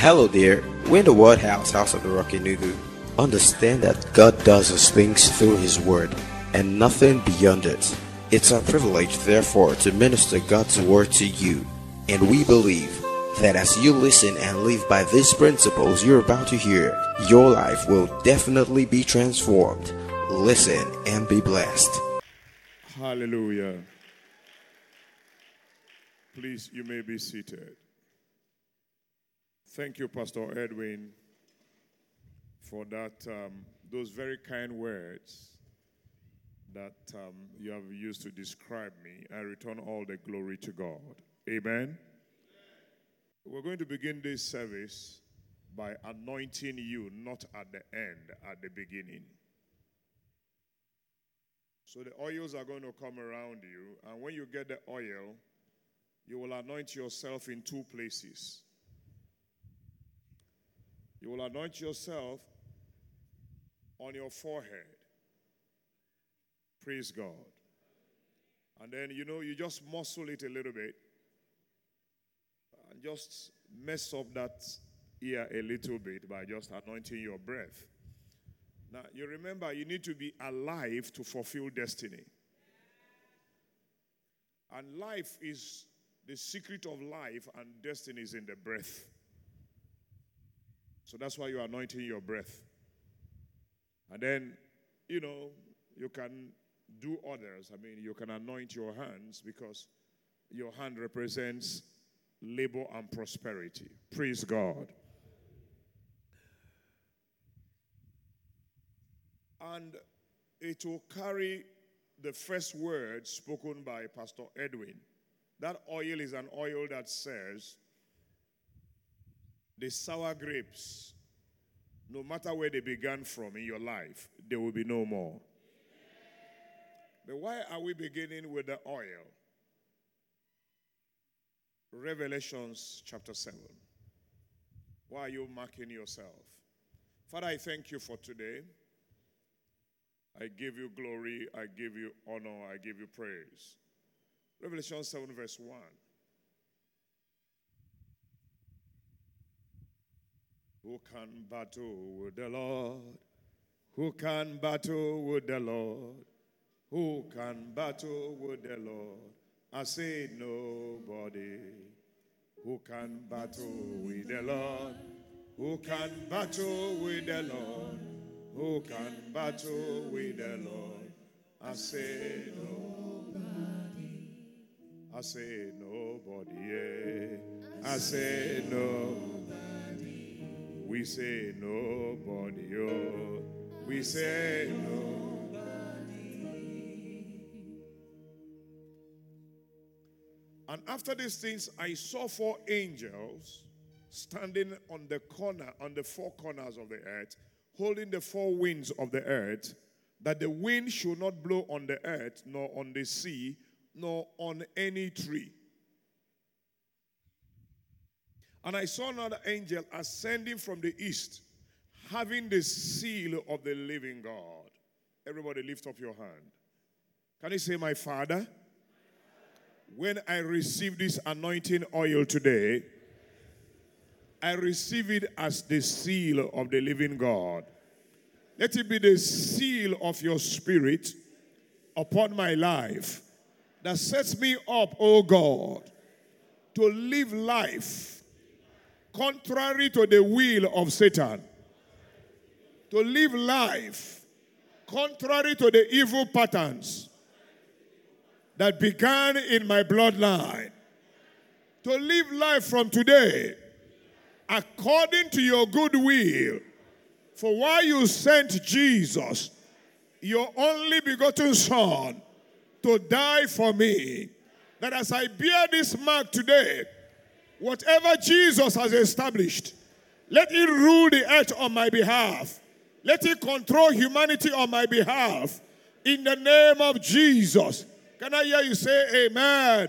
Hello there, we're in the Word House, House of the Rocky Nugu. Understand that God does his things through his word, and nothing beyond it. It's our privilege, therefore, to minister God's word to you. And we believe that as you listen and live by these principles you're about to hear, your life will definitely be transformed. Listen and be blessed. Hallelujah. Please, you may be seated. Thank you, Pastor Edwin, for that, those very kind words that you have used to describe me. I return all the glory to God. Amen. We're going to begin this service by anointing you, not at the end, at the beginning. So the oils are going to come around you, and when you get the oil, you will anoint yourself in two places. You will anoint yourself on your forehead. Praise God. And then, you just muscle it a little bit. And just mess up that ear a little bit by just anointing your breath. Now, you remember, you need to be alive to fulfill destiny. And life is, the secret of life and destiny is in the breath. So that's why you're anointing your breath. And then, you can do others. I mean, you can anoint your hands because your hand represents labor and prosperity. Praise God. And it will carry the first word spoken by Pastor Edwin. That oil is an oil that says, the sour grapes, no matter where they began from in your life, there will be no more. But why are we beginning with the oil? Revelations chapter 7. Why are you marking yourself? Father, I thank you for today. I give you glory, I give you honor, I give you praise. Revelation 7 verse 1. Who can battle with the Lord? Who can battle with the Lord? Who can battle with the Lord? I say nobody. Who can battle with the Lord? Who can battle with the Lord? Who can battle with the Lord? I say nobody. I say nobody. Yeah. I say nobody. We say nobody, oh, we say nobody. And after these things, I saw four angels standing on the four corners of the earth, holding the four winds of the earth, that the wind should not blow on the earth, nor on the sea, nor on any tree. And I saw another angel ascending from the east, having the seal of the living God. Everybody lift up your hand. Can you say, my Father, when I receive this anointing oil today, I receive it as the seal of the living God. Let it be the seal of your spirit upon my life that sets me up, oh God, to live life contrary to the will of Satan, to live life contrary to the evil patterns that began in my bloodline, to live life from today according to your good will. For why you sent Jesus, your only begotten Son, to die for me, that as I bear this mark today, whatever Jesus has established, let it rule the earth on my behalf. Let it control humanity on my behalf. In the name of Jesus. Can I hear you say amen?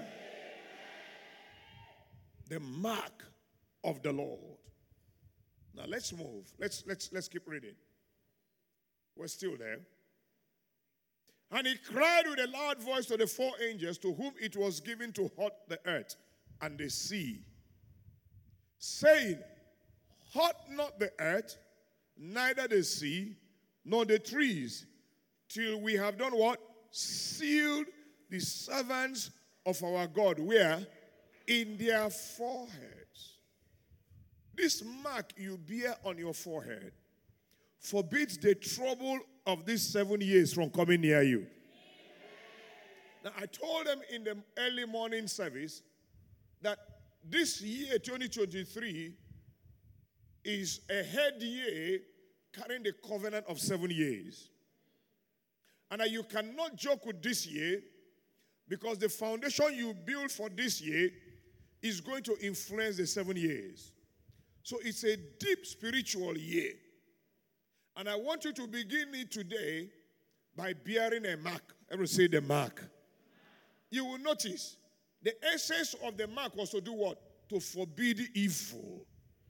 The mark of the Lord. Now let's move. Let's keep reading. We're still there. And he cried with a loud voice to the four angels to whom it was given to halt the earth and the sea, saying, hurt not the earth, neither the sea, nor the trees, till we have done what? Sealed the servants of our God. Where? In their foreheads. This mark you bear on your forehead forbids the trouble of these 7 years from coming near you. Now, I told them in the early morning service that this year, 2023, is a head year carrying the covenant of 7 years. And that you cannot joke with this year because the foundation you build for this year is going to influence the 7 years. So it's a deep spiritual year. And I want you to begin it today by bearing a mark. Everyone say the mark. You will notice the essence of the mark was to do what? To forbid evil.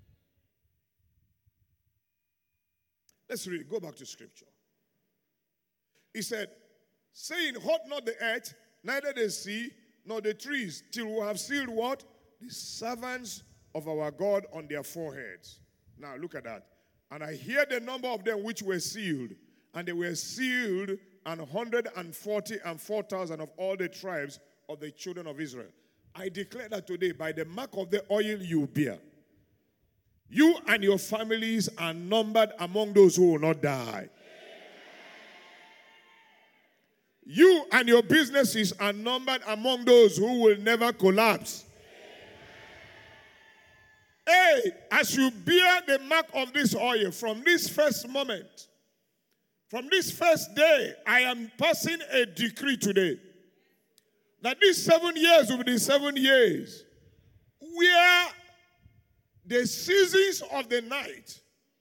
Let's read. Go back to scripture. He said, saying, hurt not the earth, neither the sea, nor the trees, till we have sealed what? The servants of our God on their foreheads. Now look at that. And I hear the number of them which were sealed, and they were sealed 140 and 4,000 of all the tribes of the children of Israel. I declare that today, by the mark of the oil you bear, you and your families are numbered among those who will not die. You and your businesses are numbered among those who will never collapse. Hey, as you bear the mark of this oil from this first moment, from this first day, I am passing a decree today that these 7 years will be the 7 years where the seasons of the night,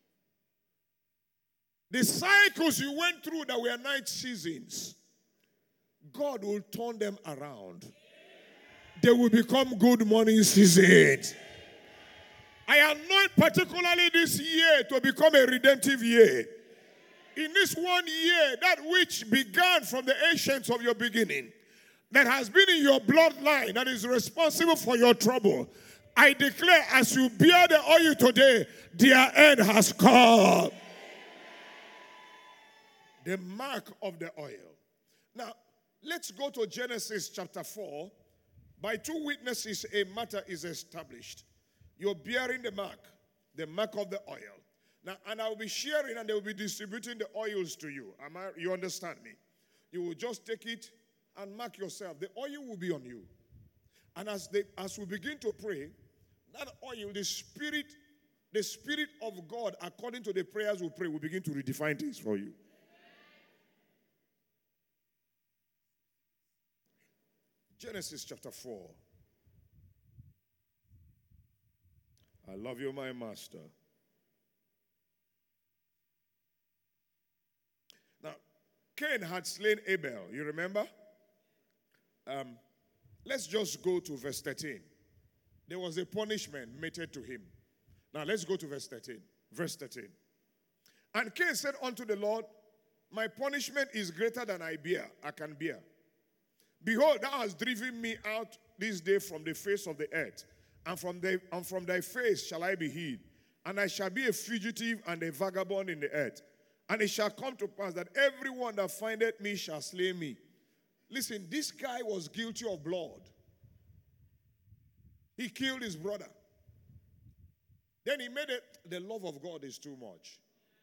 the cycles you went through that were night seasons, God will turn them around. They will become good morning seasons. I anoint particularly this year to become a redemptive year. In this 1 year, that which began from the ancients of your beginning, that has been in your bloodline, that is responsible for your trouble, I declare as you bear the oil today, their end has come. The mark of the oil. Now, let's go to Genesis chapter 4. By 2 witnesses, a matter is established. You're bearing the mark of the oil. Now, and I will be sharing and they will be distributing the oils to you. You understand me? You will just take it and mark yourself. The oil will be on you. And as we begin to pray, that oil, the spirit of God, according to the prayers we pray, will begin to redefine things for you. Genesis chapter 4. I love you, my master. Now, Cain had slain Abel. You remember? Let's just go to verse 13. There was a punishment meted to him. Now, let's go to verse 13. Verse 13. And Cain said unto the Lord, my punishment is greater than I can bear. Behold, thou hast driven me out this day from the face of the earth, and from thy face shall I be hid, and I shall be a fugitive and a vagabond in the earth. And it shall come to pass that everyone that findeth me shall slay me. Listen, this guy was guilty of blood. He killed his brother. Then he made it, the love of God is too much.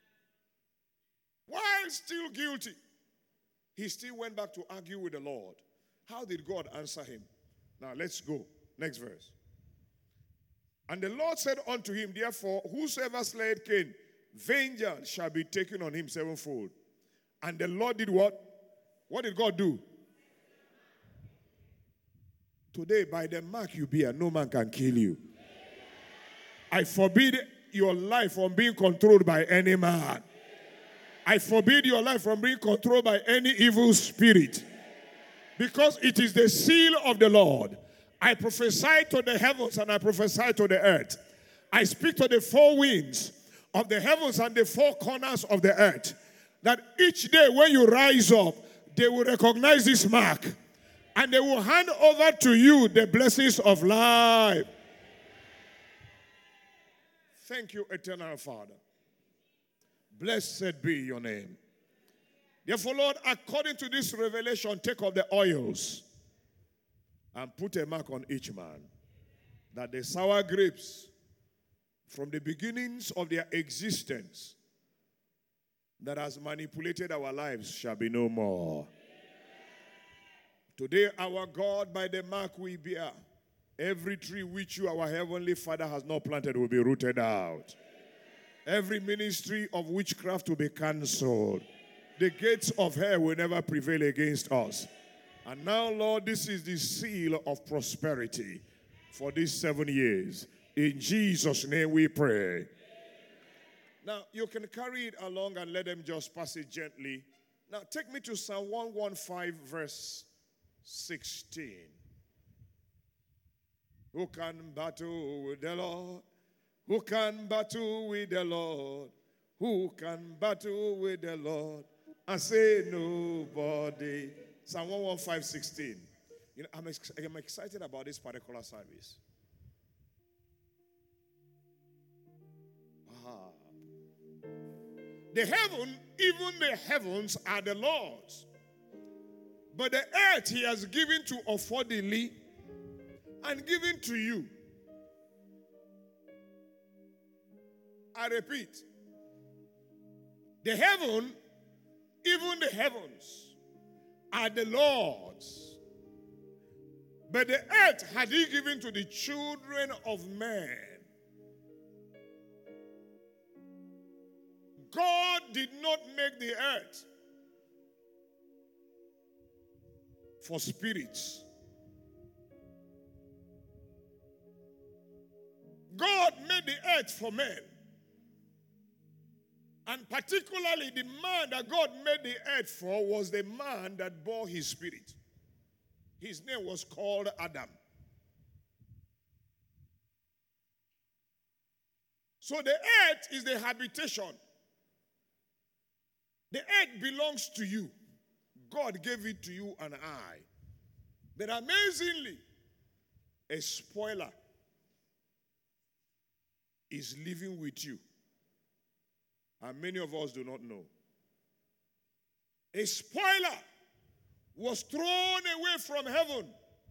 While still guilty, he still went back to argue with the Lord. How did God answer him? Now let's go. Next verse. And the Lord said unto him, therefore, whosoever slayeth Cain, vengeance shall be taken on him sevenfold. And the Lord did what? What did God do? Today, by the mark you bear, no man can kill you. I forbid your life from being controlled by any man. I forbid your life from being controlled by any evil spirit. Because it is the seal of the Lord. I prophesy to the heavens and I prophesy to the earth. I speak to the four winds of the heavens and the four corners of the earth. That each day when you rise up, they will recognize this mark. And they will hand over to you the blessings of life. Thank you, eternal Father. Blessed be your name. Therefore, Lord, according to this revelation, take of the oils and put a mark on each man, that the sour grapes from the beginnings of their existence that has manipulated our lives shall be no more. Today, our God, by the mark we bear, every tree which you, our heavenly Father, has not planted will be rooted out. Every ministry of witchcraft will be cancelled. The gates of hell will never prevail against us. And now, Lord, this is the seal of prosperity for these 7 years. In Jesus' name we pray. Now, you can carry it along and let them just pass it gently. Now, take me to Psalm 115, verse 16. Who can battle with the Lord? Who can battle with the Lord? Who can battle with the Lord? I say nobody. Psalm 115, 16. You know, I'm excited about this particular service. The heaven, even the heavens are the Lord's. But the earth he has given to affordingly and given to you. I repeat. The heaven, even the heavens, are the Lord's. But the earth had he given to the children of men. God did not make the earth for spirits. God made the earth for men. And particularly the man that God made the earth for was the man that bore his spirit. His name was called Adam. So the earth is the habitation. The earth belongs to you. God gave it to you and I. But amazingly, a spoiler is living with you. And many of us do not know. A spoiler was thrown away from heaven.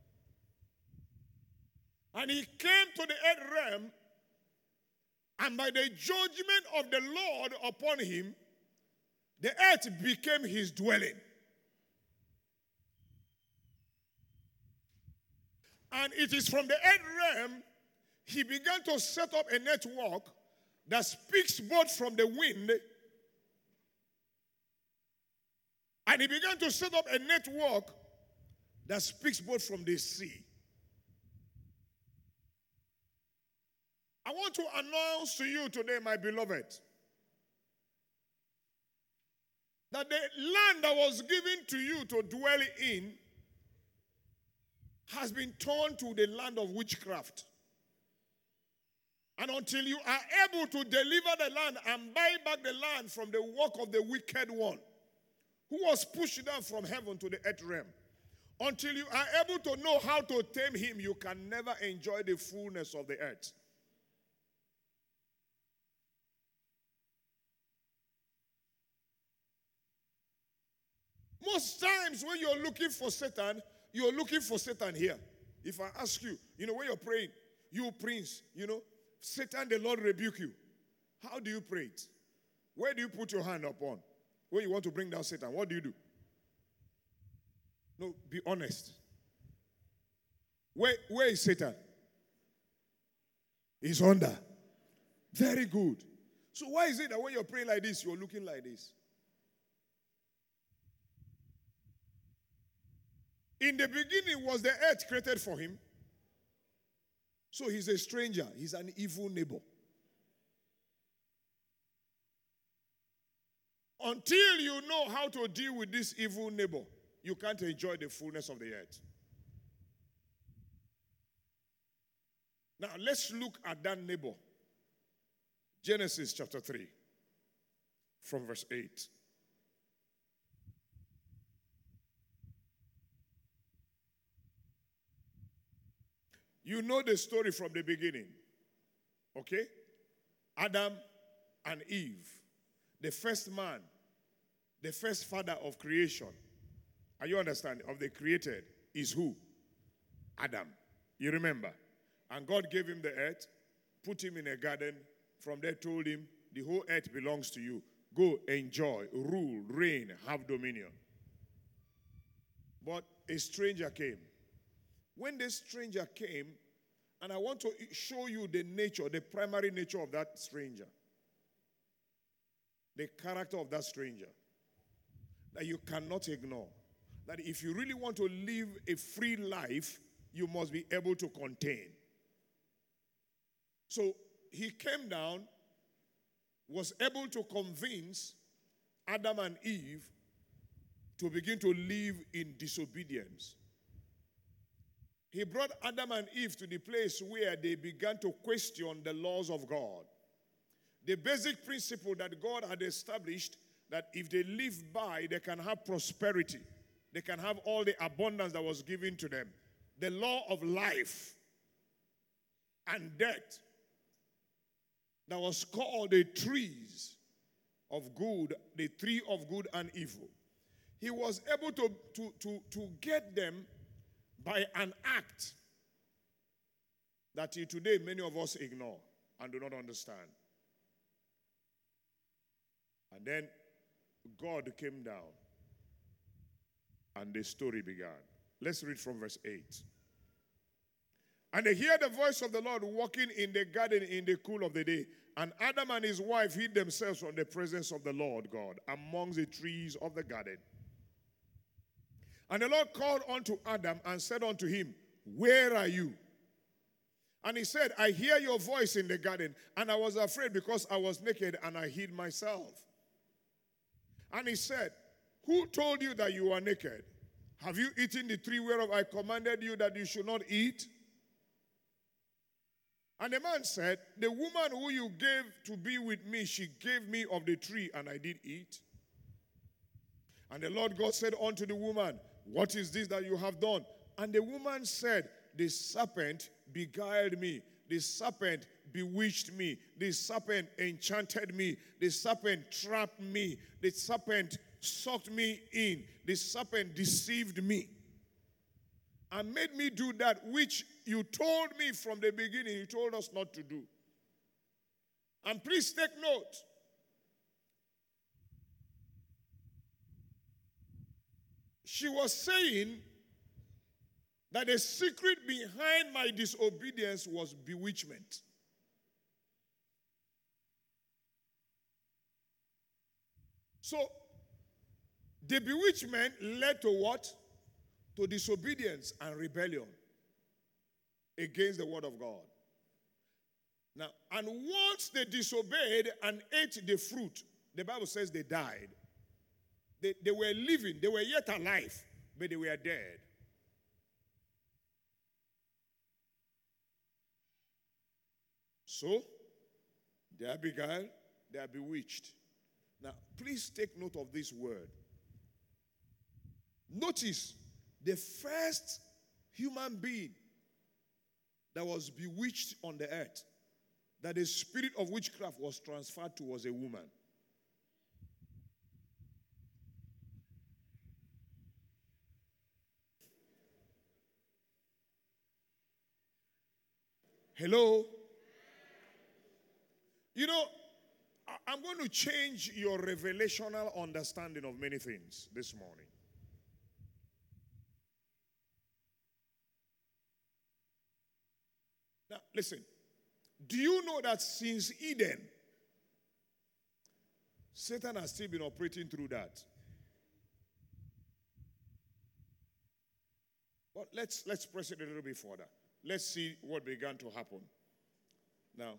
And he came to the earth realm. And by the judgment of the Lord upon him, the earth became his dwelling. And it is from the earth realm he began to set up a network that speaks both from the wind, and he began to set up a network that speaks both from the sea. I want to announce to you today, my beloved, that the land that was given to you to dwell in has been turned to the land of witchcraft. And until you are able to deliver the land and buy back the land from the work of the wicked one, who was pushed down from heaven to the earth realm, until you are able to know how to tame him, you can never enjoy the fullness of the earth. Most times when you're looking for Satan here. If I ask you, when you're praying, you prince, Satan, the Lord rebuke you. How do you pray it? Where do you put your hand upon? When you want to bring down Satan, what do you do? No, be honest. Where is Satan? He's under. Very good. So why is it that when you're praying like this, you're looking like this? In the beginning was the earth created for him. So he's a stranger. He's an evil neighbor. Until you know how to deal with this evil neighbor, you can't enjoy the fullness of the earth. Now let's look at that neighbor. Genesis chapter 3, from verse 8. You know the story from the beginning. Okay? Adam and Eve, the first man, the first father of creation. Are you understanding? Of the created is who? Adam. You remember? And God gave him the earth, put him in a garden. From there told him, the whole earth belongs to you. Go, enjoy, rule, reign, have dominion. But a stranger came. When this stranger came, and I want to show you the nature, the primary nature of that stranger. The character of that stranger. That you cannot ignore. That if you really want to live a free life, you must be able to contain. So he came down, was able to convince Adam and Eve to begin to live in disobedience. He brought Adam and Eve to the place where they began to question the laws of God. The basic principle that God had established, that if they live by, they can have prosperity. They can have all the abundance that was given to them. The law of life and death that was called the trees of good, the tree of good and evil. He was able to get them by an act that today many of us ignore and do not understand. And then God came down and the story began. Let's read from verse 8. And they heard the voice of the Lord walking in the garden in the cool of the day. And Adam and his wife hid themselves from the presence of the Lord God among the trees of the garden. And the Lord called unto Adam and said unto him, where are you? And he said, I hear your voice in the garden, and I was afraid because I was naked and I hid myself. And he said, who told you that you are naked? Have you eaten the tree whereof I commanded you that you should not eat? And the man said, the woman who you gave to be with me, she gave me of the tree, and I did eat. And the Lord God said unto the woman, what is this that you have done? And the woman said, the serpent beguiled me. The serpent bewitched me. The serpent enchanted me. The serpent trapped me. The serpent sucked me in. The serpent deceived me and made me do that which you told me from the beginning. You told us not to do. And please take note. She was saying that the secret behind my disobedience was bewitchment. So, the bewitchment led to what? To disobedience and rebellion against the word of God. Now, and once they disobeyed and ate the fruit, the Bible says they died. They were living, they were yet alive, but they were dead. So, they are beguiled, they are bewitched. Now, please take note of this word. Notice the first human being that was bewitched on the earth, that the spirit of witchcraft was transferred to, was a woman. Hello? You know, I'm going to change your revelational understanding of many things this morning. Now, listen. Do you know that since Eden, Satan has still been operating through that? But let's press it a little bit further. Let's see what began to happen. Now,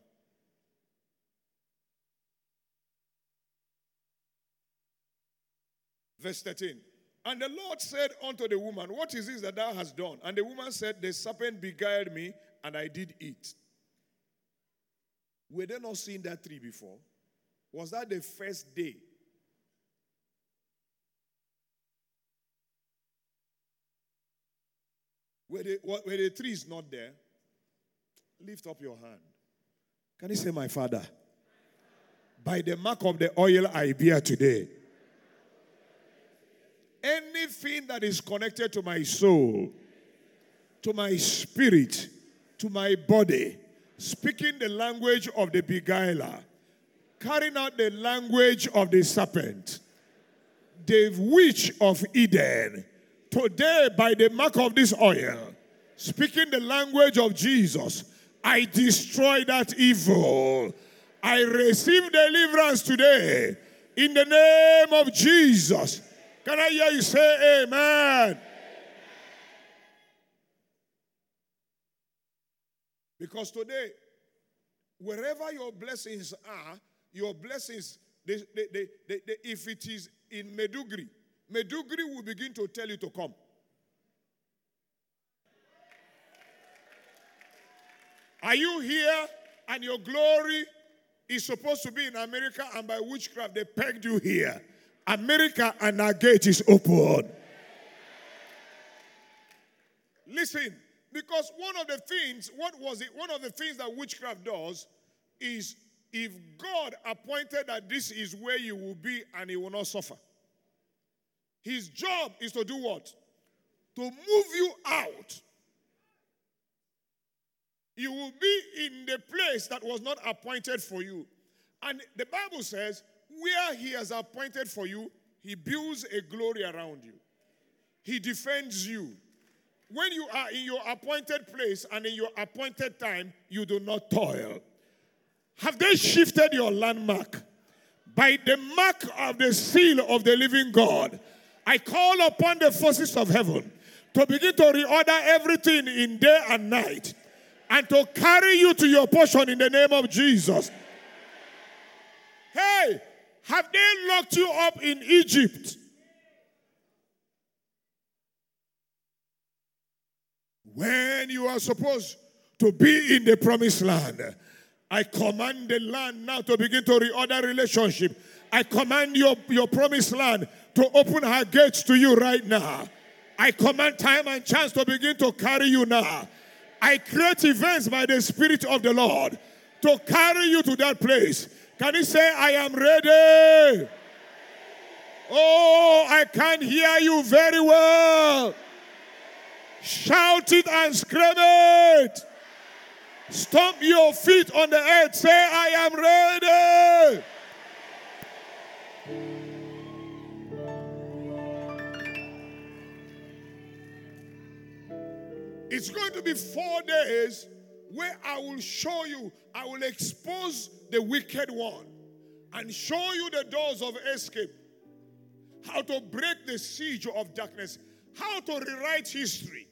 verse 13. And the Lord said unto the woman, what is this that thou hast done? And the woman said, the serpent beguiled me, and I did eat. Were they not seen that tree before? Was that the first day? Where the tree is not there, lift up your hand. Can you say, my Father? By the mark of the oil I bear today. Anything that is connected to my soul, to my spirit, to my body, speaking the language of the beguiler, carrying out the language of the serpent, the witch of Eden, today by the mark of this oil, speaking the language of Jesus, I destroy that evil. I receive deliverance today in the name of Jesus. Can I hear you say amen? Because today, wherever your blessings are, your blessings, if it is in Medugri, Medugri will begin to tell you to come. Are you here and your glory is supposed to be in America, and by witchcraft they pegged you here? America and our gate is open. Listen, because one of the things that witchcraft does is, if God appointed that this is where you will be and you will not suffer, his job is to do what? To move you out. You will be in the place that was not appointed for you. And the Bible says, where he has appointed for you, he builds a glory around you. He defends you. When you are in your appointed place and in your appointed time, you do not toil. Have they shifted your landmark? By the mark of the seal of the living God, I call upon the forces of heaven to begin to reorder everything in day and night, and to carry you to your portion in the name of Jesus. Hey, have they locked you up in Egypt? When you are supposed to be in the promised land, I command the land now to begin to reorder relationship. I command your promised land to open her gates to you right now. I command time and chance to begin to carry you now. I create events by the Spirit of the Lord to carry you to that place. Can you say, I am ready? Oh, I can hear you very well. Shout it and scream it. Stomp your feet on the earth. Say, I am ready. It's going to be 4 days where I will show you, I will expose the wicked one and show you the doors of escape, how to break the siege of darkness, how to rewrite history.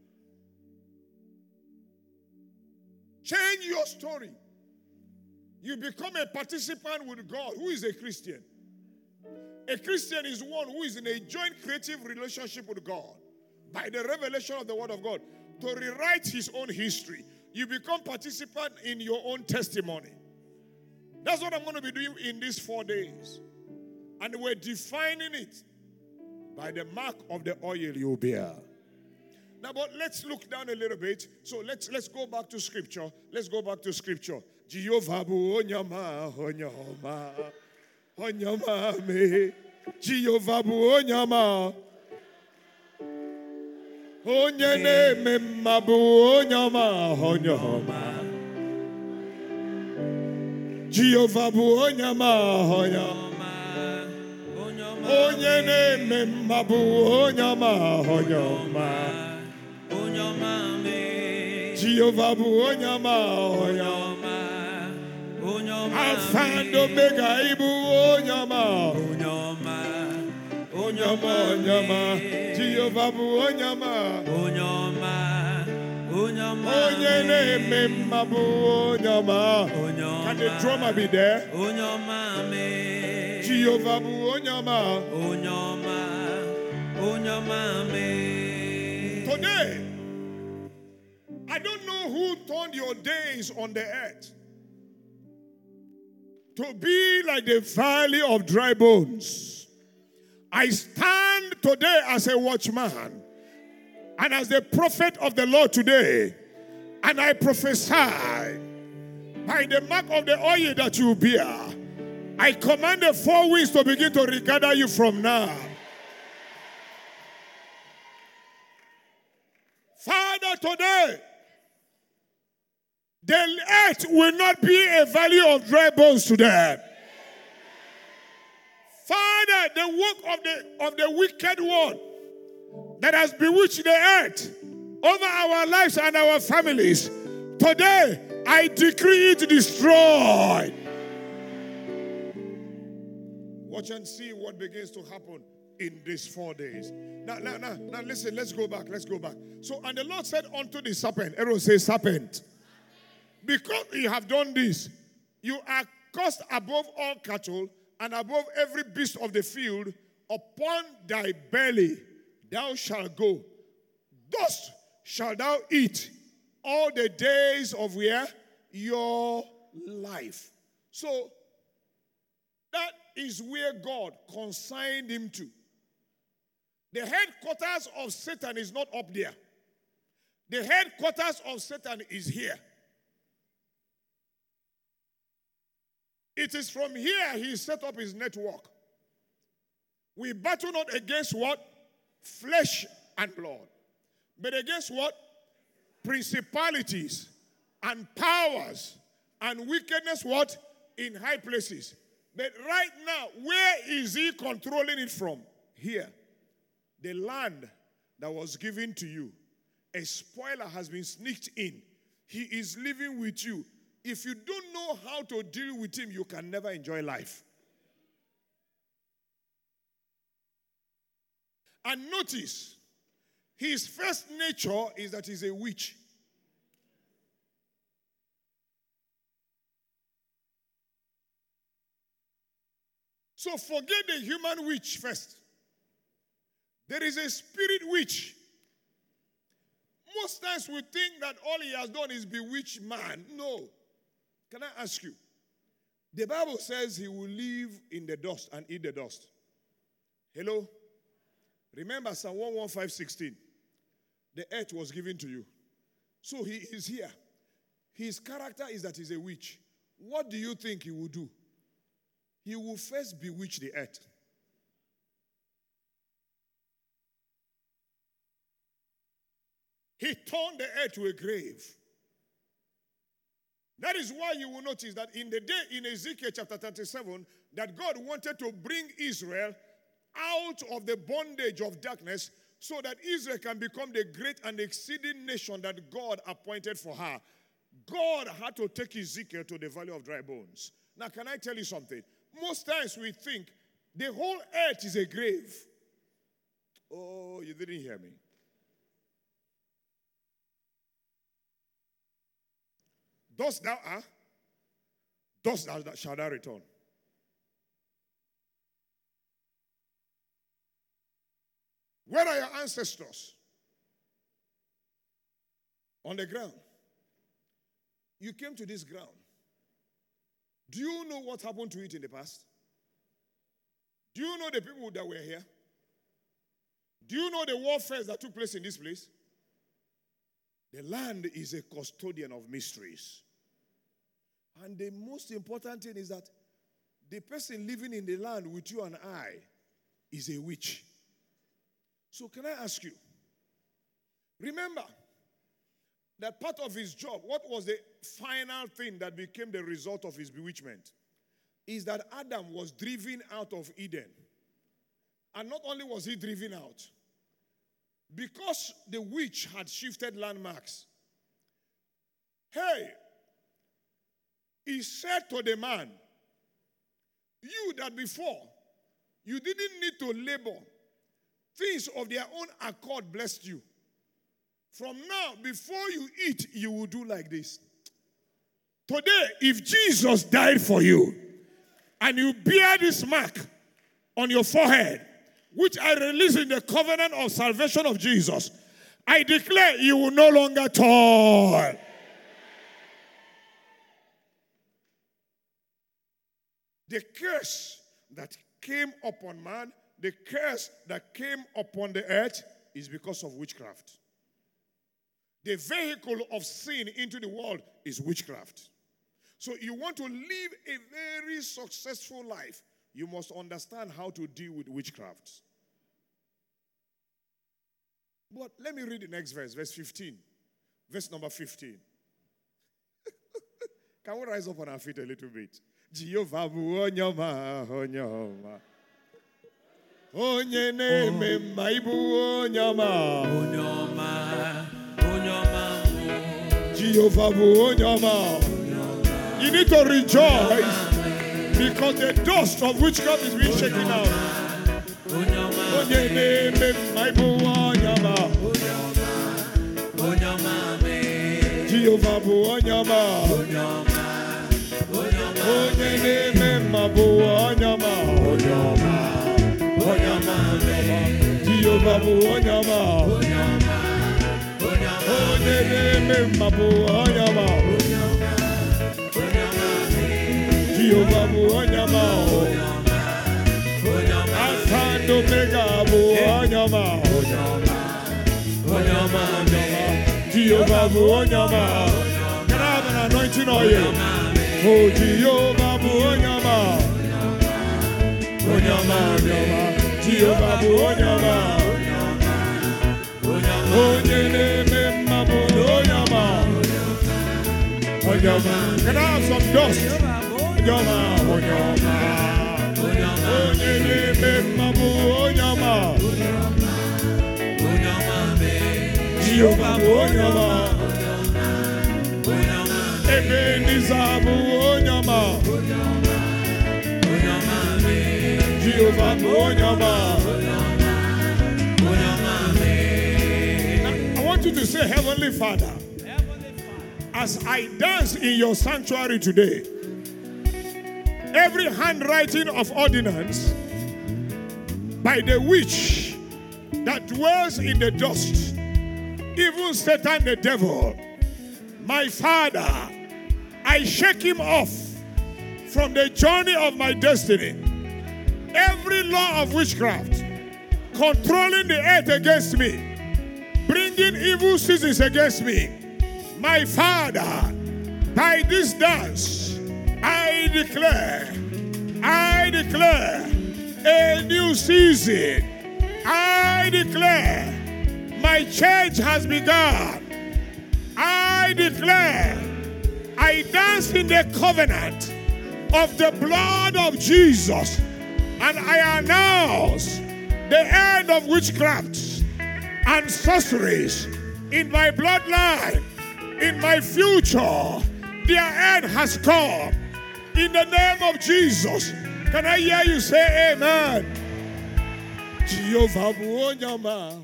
Change your story. You become a participant with God. Who is a Christian? A Christian is one who is in a joint creative relationship with God by the revelation of the Word of God to rewrite his own history. You become participant in your own testimony. That's what I'm going to be doing in these 4 days. And we're defining it by the mark of the oil you bear. Now, but let's look down a little bit. So let's go back to scripture. Let's go back to scripture. Jehovah bu onyama onyama onyama me. Jehovah bu onyama onyene me mabu onyama onyama. Jehovah bu onyama onyama onyene me mabu onyama onyama. Jehovah bu onyama onyama Alpha and Omega ibu onyama onyama onyama Jehovah bu onyama onyene memma bu onyama. Can the drummer be there? Jehovah bu onyama Today, I don't know who turned your days on the earth to be like the valley of dry bones. I stand today as a watchman and as the prophet of the Lord today, and I prophesy by the mark of the oil that you bear, I command the four winds to begin to regather you from now. Father, today, the earth will not be a valley of dry bones today. Father, the work of the wicked one that has bewitched the earth over our lives and our families, today I decree it destroyed. Watch and see what begins to happen in these 4 days. Now, listen, let's go back. So, and the Lord said unto the serpent, everyone say serpent, because you have done this, you are cursed above all cattle and above every beast of the field. Upon thy belly thou shalt go. Dust shalt thou eat all the days of where? Your life. So, that is where God consigned him to. The headquarters of Satan is not up there. The headquarters of Satan is here. It is from here he set up his network. We battle not against what? Flesh and blood. But against what? Principalities and powers and wickedness what? In high places. But right now, where is he controlling it from? Here. The land that was given to you. A spoiler has been sneaked in. He is living with you. If you don't know how to deal with him, you can never enjoy life. And notice, his first nature is that he's a witch. So forget the human witch first. There is a spirit witch. Most times we think that all he has done is bewitch man. No. Can I ask you? The Bible says he will live in the dust and eat the dust. Hello? Remember Psalm 115:16. The earth was given to you. So he is here. His character is that he's a witch. What do you think he will do? He will first bewitch the earth. He turned the earth to a grave. That is why you will notice that in the day in Ezekiel chapter 37, that God wanted to bring Israel out of the bondage of darkness so that Israel can become the great and exceeding nation that God appointed for her. God had to take Ezekiel to the valley of dry bones. Now, can I tell you something? Most times we think the whole earth is a grave. Oh, you didn't hear me. Thus thou art, thus thou shalt thou return. Where are your ancestors? On the ground. You came to this ground. Do you know what happened to it in the past? Do you know the people that were here? Do you know the warfare that took place in this place? The land is a custodian of mysteries. And the most important thing is that the person living in the land with you and I is a witch. So can I ask you, remember that part of his job, what was the final thing that became the result of his bewitchment? Is that Adam was driven out of Eden. And not only was he driven out, because the witch had shifted landmarks. Hey, he said to the man, you that before, you didn't need to labor. Things of their own accord blessed you. From now, before you eat, you will do like this. Today, if Jesus died for you, and you bear this mark on your forehead, which I release in the covenant of salvation of Jesus, I declare you will no longer toil. The curse that came upon man, the curse that came upon the earth is because of witchcraft. The vehicle of sin into the world is witchcraft. So you want to live a very successful life, you must understand how to deal with witchcraft. But let me read the next verse, verse 15. Verse number 15. Can we rise up on our feet a little bit? Jehovah buonyama onyama. Onye neme maibu onyama. Onyama. Onyama. Jehovah buonyama. You need to rejoice because the dust of witchcraft is being shaken out. Onye neme maibu onyama. Onyama. Jehovah buonyama. Onye neme mabu onyama. Jehovah buonyama. Onye neme mabu onyama. Jehovah buonyama. Alpha and Omega buonyama. Jehovah buonyama. Can I have an anointing oil? Oh, Jehovah buonyama. Onyama, Jehovah buonyama. Onye neme mabu onyama. Onyama. Can I have some dust? Onyama. Onye neme mabu onyama. Jehovah buonyama. Ebenezer buonyama. Jehovah buonyama. I want you to say, Heavenly Father, as I dance in your sanctuary today, every handwriting of ordinance by the witch that dwells in the dust, even Satan the devil, my Father, I shake him off from the journey of my destiny. Every law of witchcraft controlling the earth against me, bringing evil seasons against me, my Father, by this dance, I declare a new season. I declare my change has begun. I declare I dance in the covenant of the blood of Jesus, and I announce the end of witchcraft and sorceries in my bloodline, in my future. Their end has come. In the name of Jesus. Can I hear you say amen? Jehovah buonyama.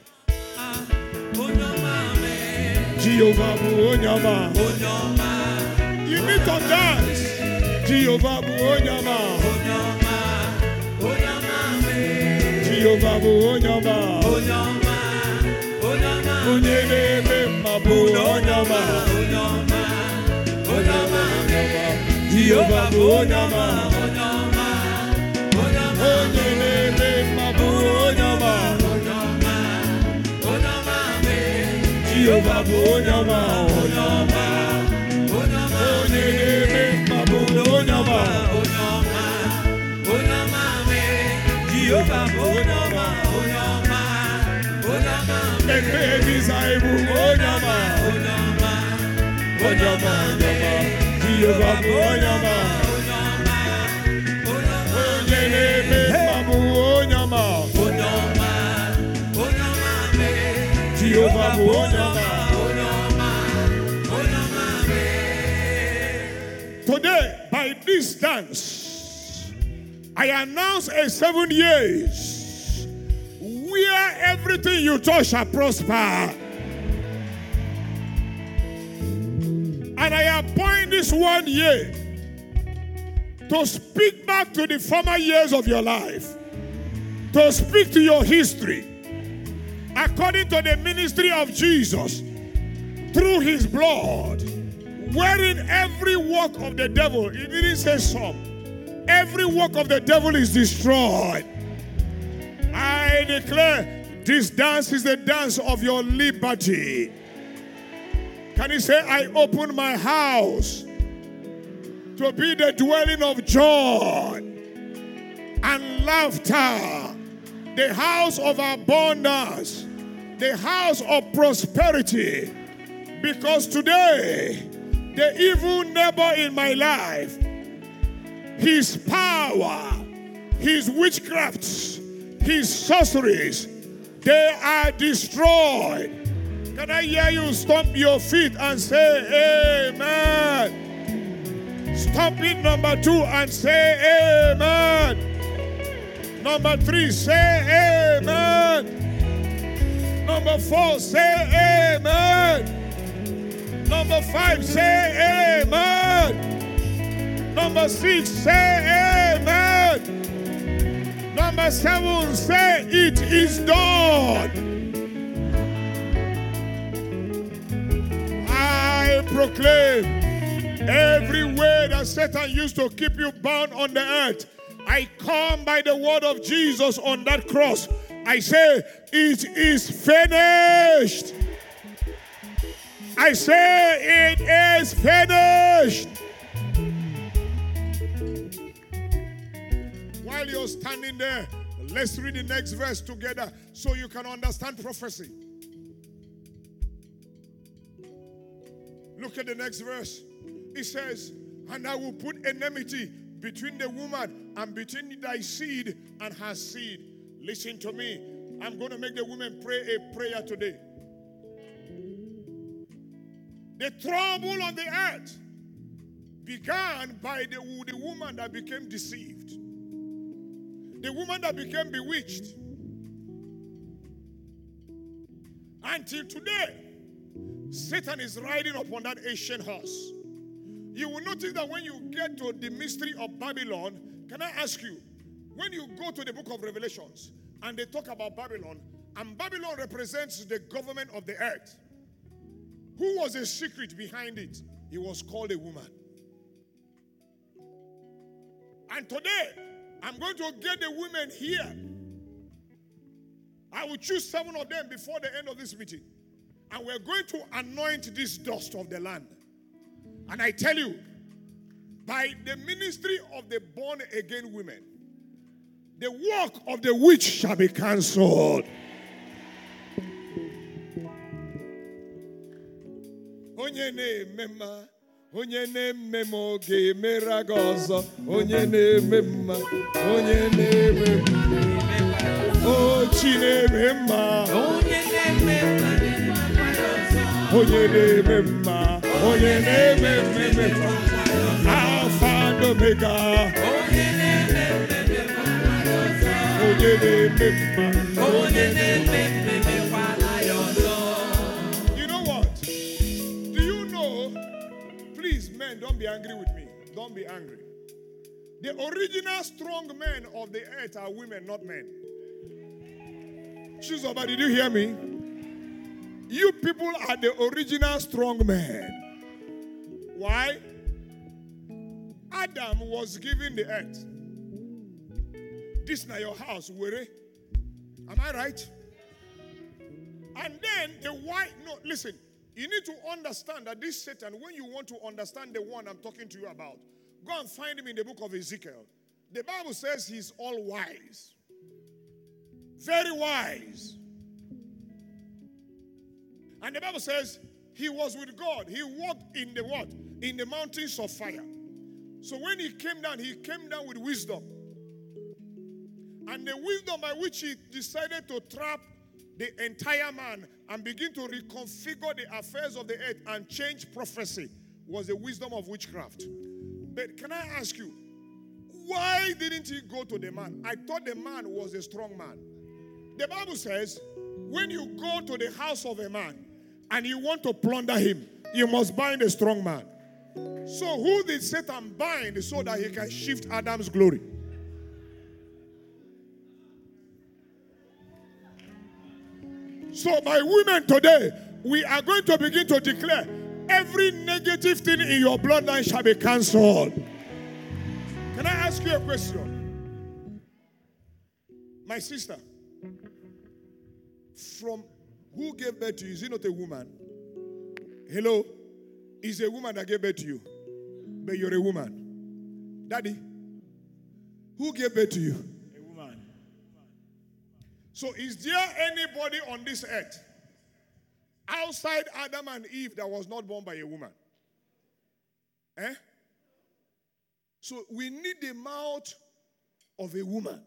Jehovah buonyama. You need to dance. Jehovah buonyama. Jehovah buonyama. Onye neme mabu onyama. Jehovah buonyama. Onye neme mabu onyama. Jehovah buonyama. Onye neme mabu onyama. Jehovah buonyama. Ebenezer buonyama. Jehovah buonyama. Onye neme mabu onyama. Jehovah buonyama. Today, by this dance, I announce a 7 years where everything you touch shall prosper. And I appoint this 1 year to speak back to the former years of your life, to speak to your history, according to the ministry of Jesus, through his blood, wherein every work of the devil, he didn't say some, every work of the devil is destroyed. I declare this dance is the dance of your liberty. Can you say, I open my house to be the dwelling of joy and laughter, the house of abundance, the house of prosperity. Because today, the evil neighbor in my life, his power, his witchcrafts, his sorceries, they are destroyed. Can I hear you stomp your feet and say amen? Stomp it, number 2, and say amen. Number 3, say amen. Number 4, say amen. Number 5, say amen. Number 6, say amen. Number 7, say it is done. I proclaim every way that Satan used to keep you bound on the earth, I come by the word of Jesus on that cross. I say, it is finished. I say, it is finished. While you're standing there, let's read the next verse together so you can understand prophecy. Look at the next verse. It says, and I will put enmity between the woman and between thy seed and her seed. Listen to me. I'm going to make the women pray a prayer today. The trouble on the earth began by the woman that became deceived. The woman that became bewitched. Until today, Satan is riding upon that ancient horse. You will notice that when you get to the mystery of Babylon, can I ask you, when you go to the book of Revelations and they talk about Babylon, and Babylon represents the government of the earth, who was a secret behind it? It was called a woman. And today, I'm going to get the women here. I will choose 7 of them before the end of this meeting. And we're going to anoint this dust of the land. And I tell you, by the ministry of the born-again women, the work of the witch shall be cancelled. Onye na-emema, onye na-emema oge mere gozo, onye na-emema, onye na-emema, o chi na-emema, onye na-emema, onye na-emema, onye na-emema, Alpha and Omega, onye na-emema, onye na-emema, onye na-emema. Don't be angry with me. Don't be angry. The original strong men of the earth are women, not men. Chizoba, did you hear me? You people are the original strong men. Why? Adam was given the earth. This is not your house, Were. Am I right? And then the white, no, listen. You need to understand that this Satan, when you want to understand the one I'm talking to you about, go and find him in the book of Ezekiel. The Bible says he's all wise. Very wise. And the Bible says he was with God. He walked in the what? In the mountains of fire. So when he came down with wisdom. And the wisdom by which he decided to trap the entire man and begin to reconfigure the affairs of the earth and change prophecy was the wisdom of witchcraft. But can I ask you, why didn't he go to the man? I thought the man was a strong man. The Bible says, when you go to the house of a man and you want to plunder him, you must bind a strong man. So who did Satan bind so that he can shift Adam's glory? So my women today, we are going to begin to declare every negative thing in your bloodline shall be cancelled. Can I ask you a question? My sister, from who gave birth to you? Is it not a woman? Hello? Is a woman that gave birth to you, but you're a woman. Daddy, who gave birth to you? A woman. So is there anybody on this earth outside Adam and Eve that was not born by a woman? Eh? So we need the mouth of a woman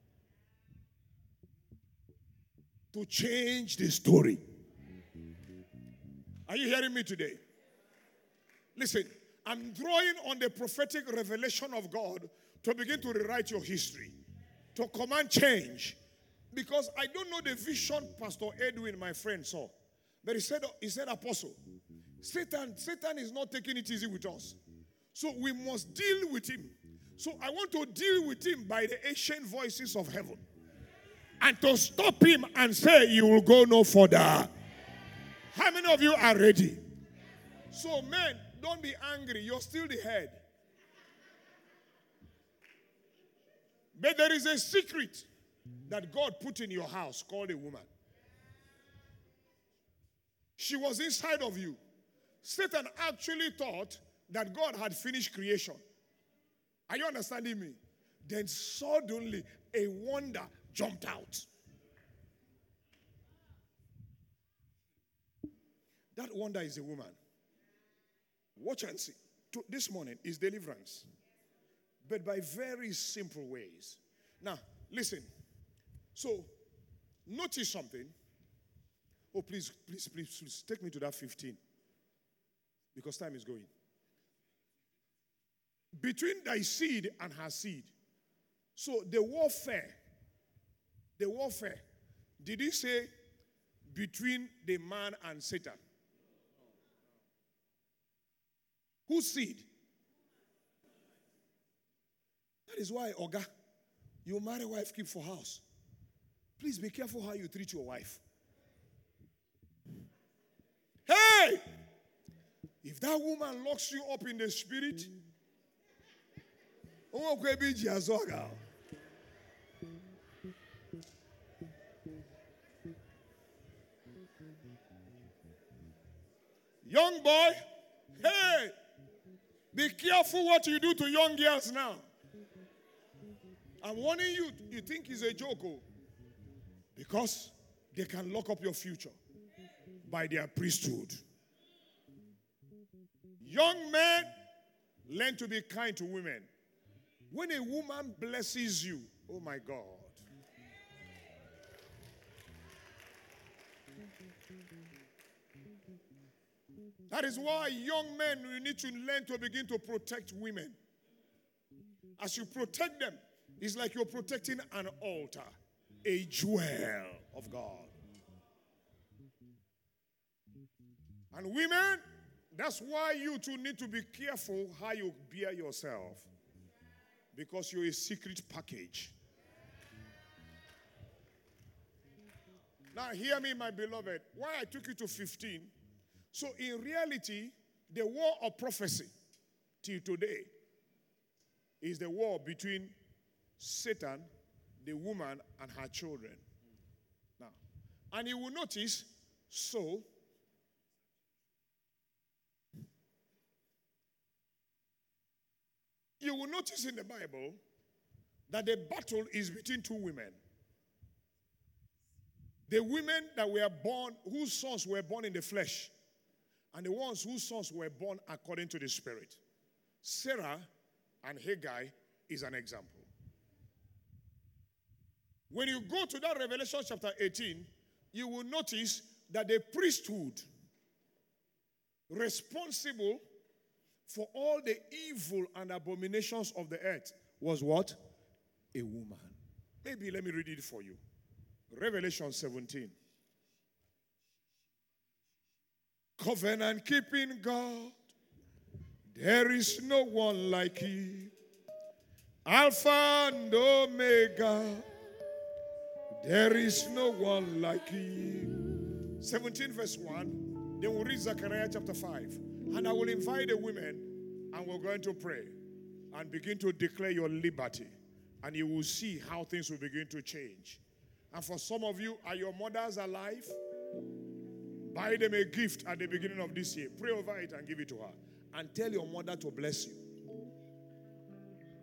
to change the story. Are you hearing me today? Listen, I'm drawing on the prophetic revelation of God to begin to rewrite your history, to command change. Because I don't know the vision Pastor Edwin, my friend, saw. But he said, Apostle, Satan is not taking it easy with us. So we must deal with him. So I want to deal with him by the ancient voices of heaven. And to stop him and say, you will go no further. How many of you are ready? So men, don't be angry. You're still the head. But there is a secret that God put in your house called a woman. She was inside of you. Satan actually thought that God had finished creation. Are you understanding me? Then suddenly a wonder jumped out. That wonder is a woman. Watch and see. This morning is deliverance, but by very simple ways. Now, listen. So, notice something. Oh, please, take me to that 15. Because time is going. Between thy seed and her seed. So, the warfare, did he say between the man and Satan? Whose seed? That is why, Oga, you marry wife, keep for house. Please be careful how you treat your wife. Hey! If that woman locks you up in the spirit, young boy, hey! Be careful what you do to young girls now. I'm warning you, you think it's a joke, because they can lock up your future by their priesthood. Young men, learn to be kind to women. When a woman blesses you, oh my God. That is why young men, you need to learn to begin to protect women. As you protect them, it's like you're protecting an altar, a jewel of God. And women, that's why you two need to be careful how you bear yourself. Because you're a secret package. Now hear me, my beloved. Why I took you to 15. So in reality, the war of prophecy till today is the war between Satan, the woman, and her children. Now, and you will notice, so you will notice in the Bible that the battle is between two women. The women that were born, whose sons were born in the flesh, and the ones whose sons were born according to the Spirit. Sarah and Hagar is an example. When you go to that Revelation chapter 18, you will notice that the priesthood responsible for all the evil and abominations of the earth was what? A woman. Maybe let me read it for you. Revelation 17. Covenant keeping God, there is no one like Him. Alpha and Omega, there is no one like Him. 17 verse 1. Then we'll read Zechariah chapter 5. And I will invite the women, and we're going to pray and begin to declare your liberty. And you will see how things will begin to change. And for some of you, are your mothers alive? Buy them a gift at the beginning of this year. Pray over it and give it to her. And tell your mother to bless you.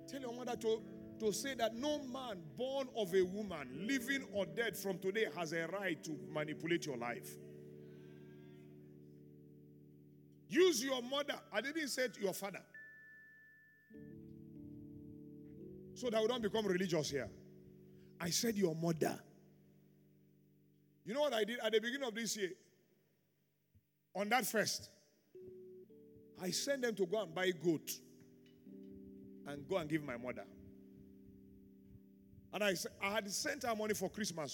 Tell your mother to say that no man born of a woman, living or dead from today, has a right to manipulate your life. Use your mother. I didn't say your father. So that we don't become religious here. I said your mother. You know what I did at the beginning of this year? On that first, I sent them to go and buy goat and go and give my mother. And I had sent her money for Christmas.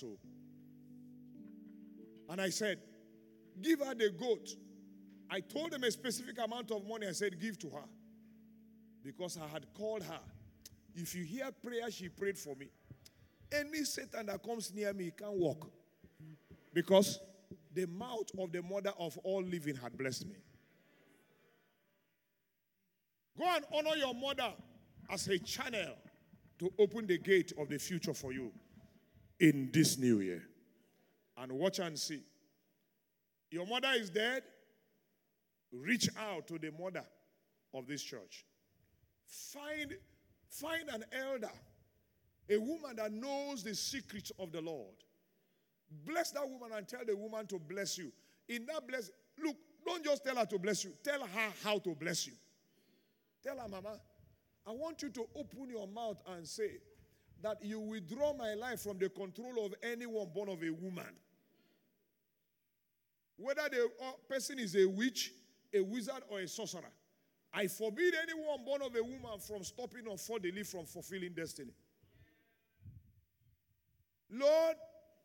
And I said, give her the goat. I told them a specific amount of money. I said, give to her. Because I had called her. If you hear prayer, she prayed for me. Any Satan that comes near me, he can't walk. Because the mouth of the mother of all living had blessed me. Go and honor your mother as a channel to open the gate of the future for you in this new year. And watch and see. Your mother is dead. Reach out to the mother of this church. Find an elder, a woman that knows the secrets of the Lord. Bless that woman and tell the woman to bless you. In that bless, look, don't just tell her to bless you. Tell her how to bless you. Tell her, Mama, I want you to open your mouth and say that you withdraw my life from the control of anyone born of a woman. Whether the person is a witch, a wizard, or a sorcerer. I forbid anyone born of a woman from stopping or from fulfilling destiny. Lord,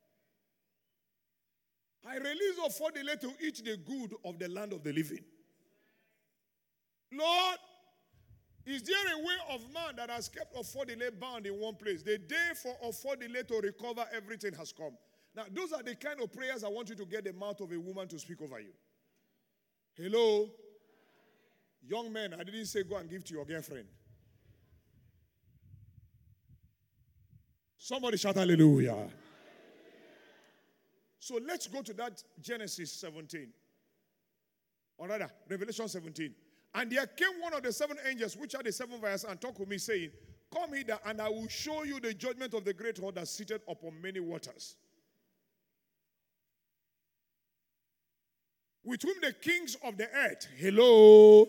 I release Ofodile to eat the good of the land of the living. Lord, is there a way of man that has kept Ofodile bound in one place? The day for Ofodile to recover everything has come. Now, those are the kind of prayers I want you to get the mouth of a woman to speak over you. Hello? Young men, I didn't say go and give to your girlfriend. Somebody shout hallelujah. So let's go to that Genesis 17. Or rather, Revelation 17. And there came one of the seven angels, which are the seven vials, and talked with me, saying, come hither, and I will show you the judgment of the great God that sitteth upon many waters, with whom the kings of the earth, hello,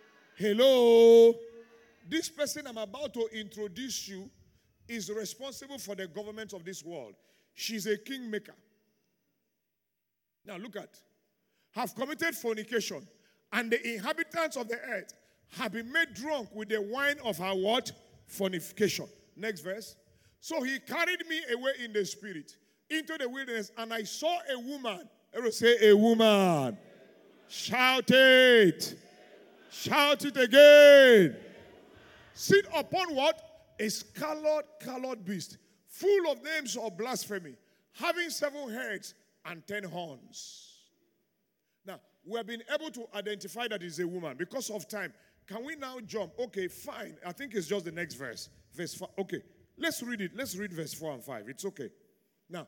this person I'm about to introduce you is responsible for the government of this world. She's a kingmaker. Now look at, have committed fornication, and the inhabitants of the earth have been made drunk with the wine of her what? Fornication. Next verse. So he carried me away in the spirit into the wilderness, and I saw a woman. Everyone say a woman. Shout it. Shout it again. Sit upon what? A scarlet-colored beast, full of names of blasphemy, having 7 heads and 10 horns. Now, we have been able to identify that it's a woman. Because of time, can we now jump? Okay, fine. I think it's just the next verse. Verse 5. Okay, let's read it. Let's read verse 4 and 5. It's okay. Now,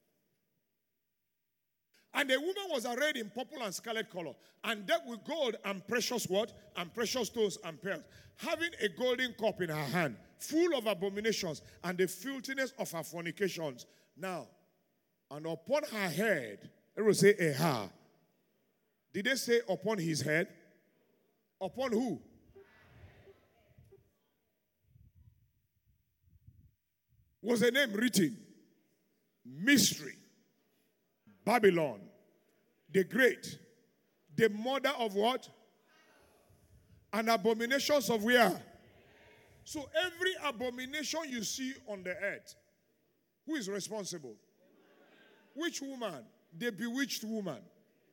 and the woman was arrayed in purple and scarlet color, and decked with gold and precious what? And precious stones and pearls, having a golden cup in her hand, full of abominations and the filthiness of her fornications. Now, and upon her head, it will say a her. Did they say upon his head? Upon who? Was a name written? Mystery. Babylon, the great, the mother of what? And abominations of where? So every abomination you see on the earth, who is responsible? Which woman? The bewitched woman.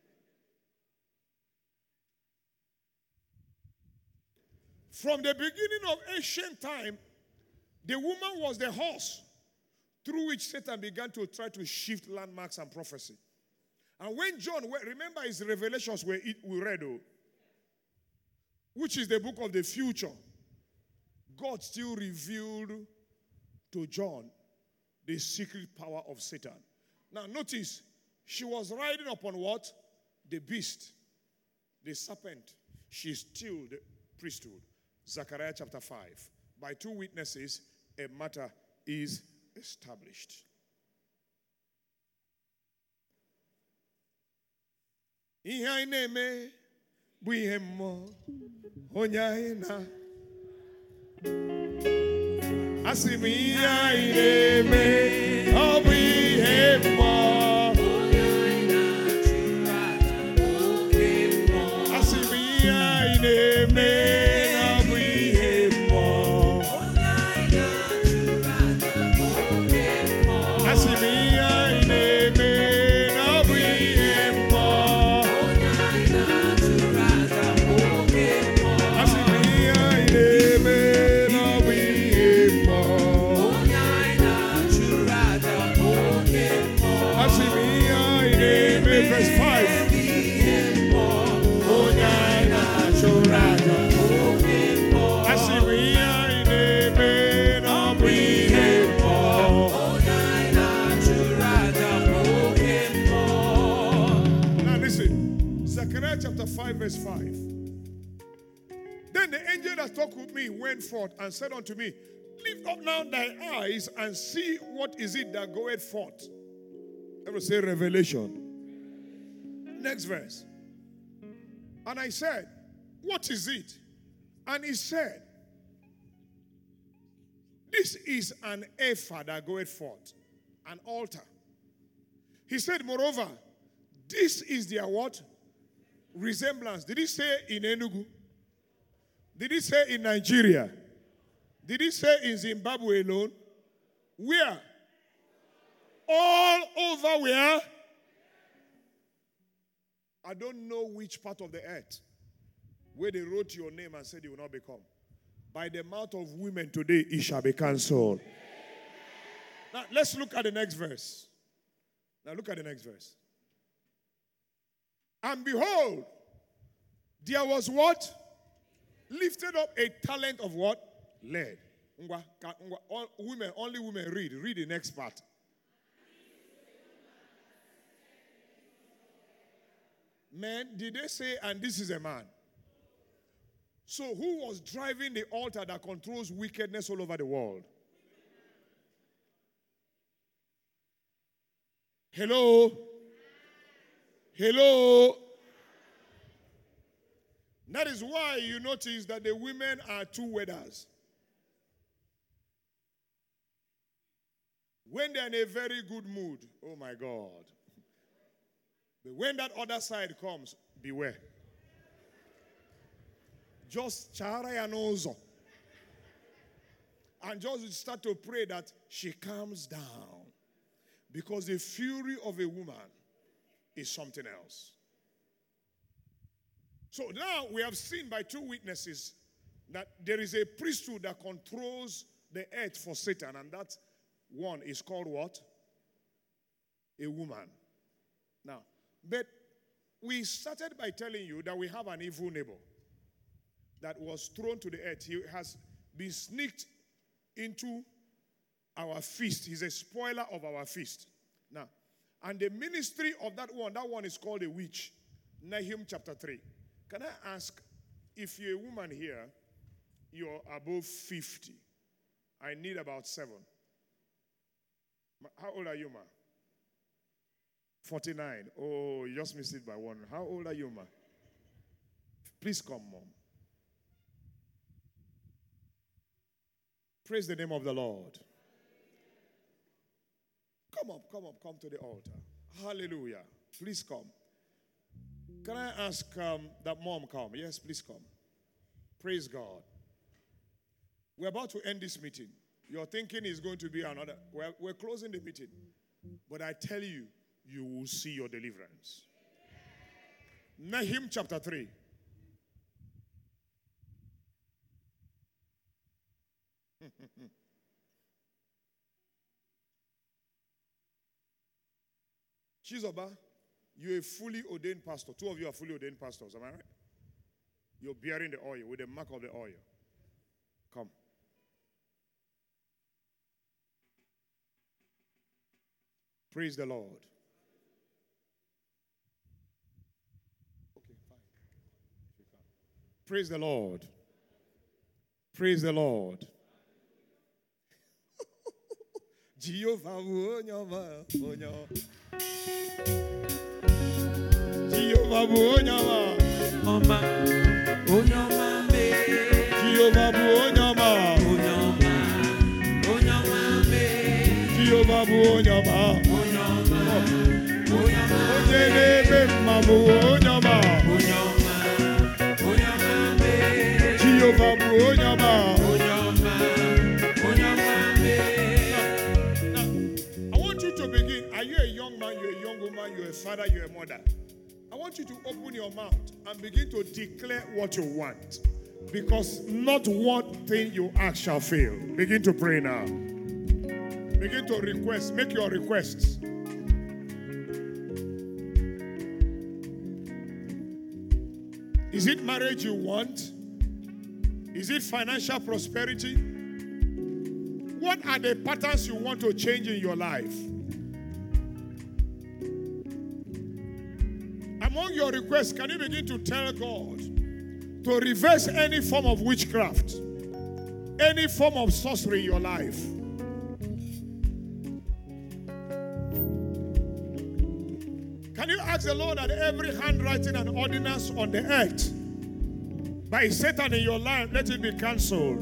From the beginning of ancient time, the woman was the horse through which Satan began to try to shift landmarks and prophecy. And when John, remember his revelations we read, which is the book of the future, God still revealed to John the secret power of Satan. Now notice, she was riding upon what? The beast, the serpent. She's still the priesthood. Zechariah chapter 5. by two witnesses, a matter is established. Ihe anyị na-eme bụ ihe mmụọ onye anyị na asị m ihe anyị na-eme ọ bụ ihe mmụọ asị m ihe anyị na-eme ọ bụ ihe mmụọ asị m ihe anyị na-eme ọ bụ ihe mmụọ Verse 5. Now listen, Zechariah chapter 5 verse 5. Then the angel that talked with me went forth and said unto me, lift up now thy eyes and see what is it that goeth forth. Everyone say revelation. Next verse. And I said, what is it? And he said, this is an ephah that goeth forth, an altar. He said, moreover, this is their what? Resemblance. Did he say in Enugu? Did he say in Nigeria? Did he say in Zimbabwe alone? Where? All over where? I don't know which part of the earth where they wrote your name and said you will not become. By the mouth of women today, it shall be cancelled. Now, let's look at the next verse. Now, look at the next verse. And behold, there was what? Lifted up a talent of what? Lead. Only women read. Read the next part. Men, did they say, and this is a man? So who was driving the altar that controls wickedness all over the world? Hello? Hello? That is why you notice that the women are two weathers. When they're in a very good mood, oh my God. But when that other side comes, beware. Just chara and ozo. And just start to pray that she calms down. Because the fury of a woman is something else. So now we have seen by two witnesses that there is a priesthood that controls the earth for Satan. And that one is called what? A woman. Now, but we started by telling you that we have an evil neighbor that was thrown to the earth. He has been sneaked into our feast. He's a spoiler of our feast. Now, and the ministry of that one is called a witch. Nahum chapter 3. Can I ask, if you're a woman here, you're above 50. I need about 7. How old are you, ma? 49. Oh, you just missed it by 1. How old are you, ma? Please come, mom. Praise the name of the Lord. Come to the altar. Hallelujah. Please come. Can I ask that mom come? Yes, please come. Praise God. We're about to end this meeting. You're thinking it's going to be another. We're closing the meeting. But I tell you, you will see your deliverance. Nahum chapter 3. Chizoba, you're a fully ordained pastor. 2 of you are fully ordained pastors, am I right? You're bearing the oil with the mark of the oil. Come. Praise the Lord. Okay, fine. If you can. Praise the Lord. Praise the Lord. Jehovah Onyama, Onyama. Jehovah Onyama, Oma, Onyama, me. Jehovah Onyama, Onyama, Onyama, me. Jehovah Onyama, Onyama, Onyama, Onyebe Mamu Onyama, Onyama, Onyama, me. Jehovah Onyama. Onyama, Onyama, me. Now, I want you to begin. Are you a young man? You're a young woman? You're a father? You're a mother? I want you to open your mouth and begin to declare what you want. Because not one thing you ask shall fail. Begin to pray now. Begin to request. Make your requests. Is it marriage you want? Is it financial prosperity? What are the patterns you want to change in your life? Among your requests, can you begin to tell God to reverse any form of witchcraft, any form of sorcery in your life? Can you ask the Lord that every handwriting and ordinance on the earth by Satan in your life, let it be cancelled?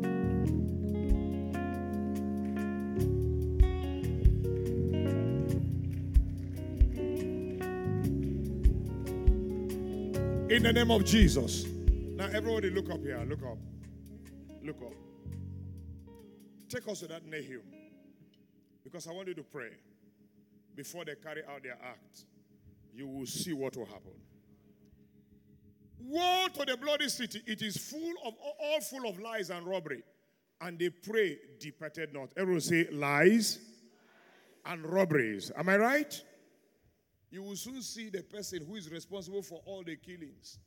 In the name of Jesus. Now everybody look up here. Look up. Look up. Take us to that Nahum. Because I want you to pray. Before they carry out their act, you will see what will happen. Woe to the bloody city. It is all full of lies and robbery. And they pray, departed not. Everyone say lies and robberies. Am I right? You will soon see the person who is responsible for all the killings.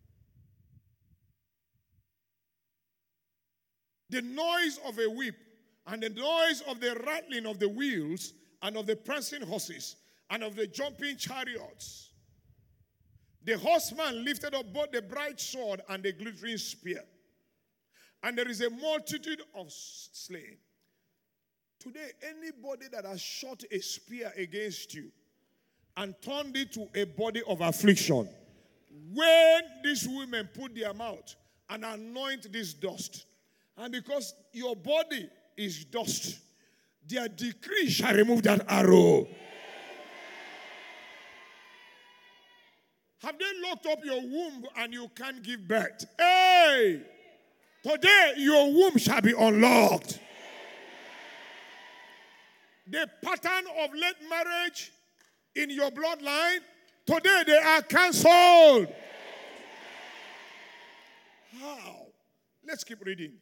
The noise of a whip and the noise of the rattling of the wheels and of the prancing horses and of the jumping chariots. The horseman lifted up both the bright sword and the glittering spear. And there is a multitude of slain. Today, anybody that has shot a spear against you and turned it to a body of affliction, when these women put their mouth and anoint this dust, and because your body is dust, their decree shall remove that arrow. Have they locked up your womb and you can't give birth? Hey! Today your womb shall be unlocked. The pattern of late marriage in your bloodline, today they are cancelled. How? Let's keep reading.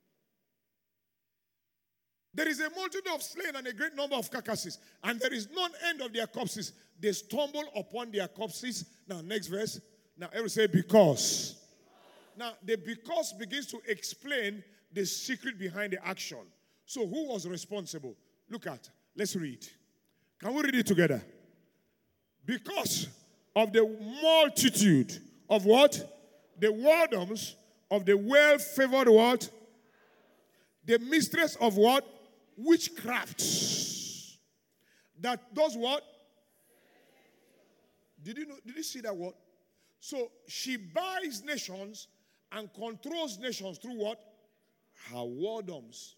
There is a multitude of slain and a great number of carcasses, and there is none end of their corpses. They stumble upon their corpses. Now, next verse. Now, everyone say because. Now, the because begins to explain the secret behind the action. So, who was responsible? Look at. Let's read. Can we read it together? Because of the multitude of what? The whoredoms of the well-favored what? The mistress of what? Witchcraft. That does what? Did you see that word? So she buys nations and controls nations through what? Her whoredoms.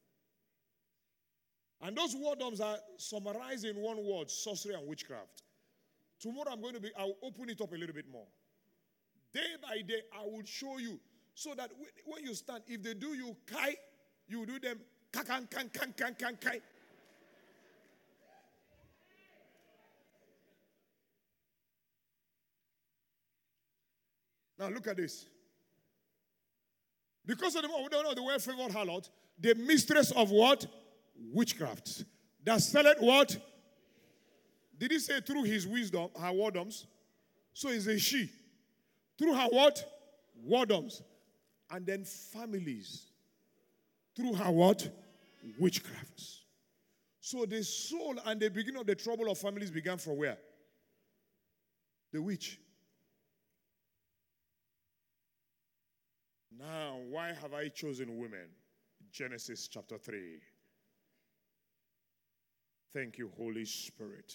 And those whoredoms are summarized in one word: sorcery and witchcraft. Tomorrow I'll open it up a little bit more. Day by day, I will show you. So that when you stand, if they do you kai, you do them kan. Now look at this. Because of the well-favored harlot, the mistress of what? Witchcraft. That selleth what? Did he say through his wisdom, her whoredoms? So it's a she. Through her what? Whoredoms. And then families. Through her what? Witchcrafts. So the soul and the beginning of the trouble of families began from where? The witch. Now, why have I chosen women? Genesis chapter 3. Thank you, Holy Spirit.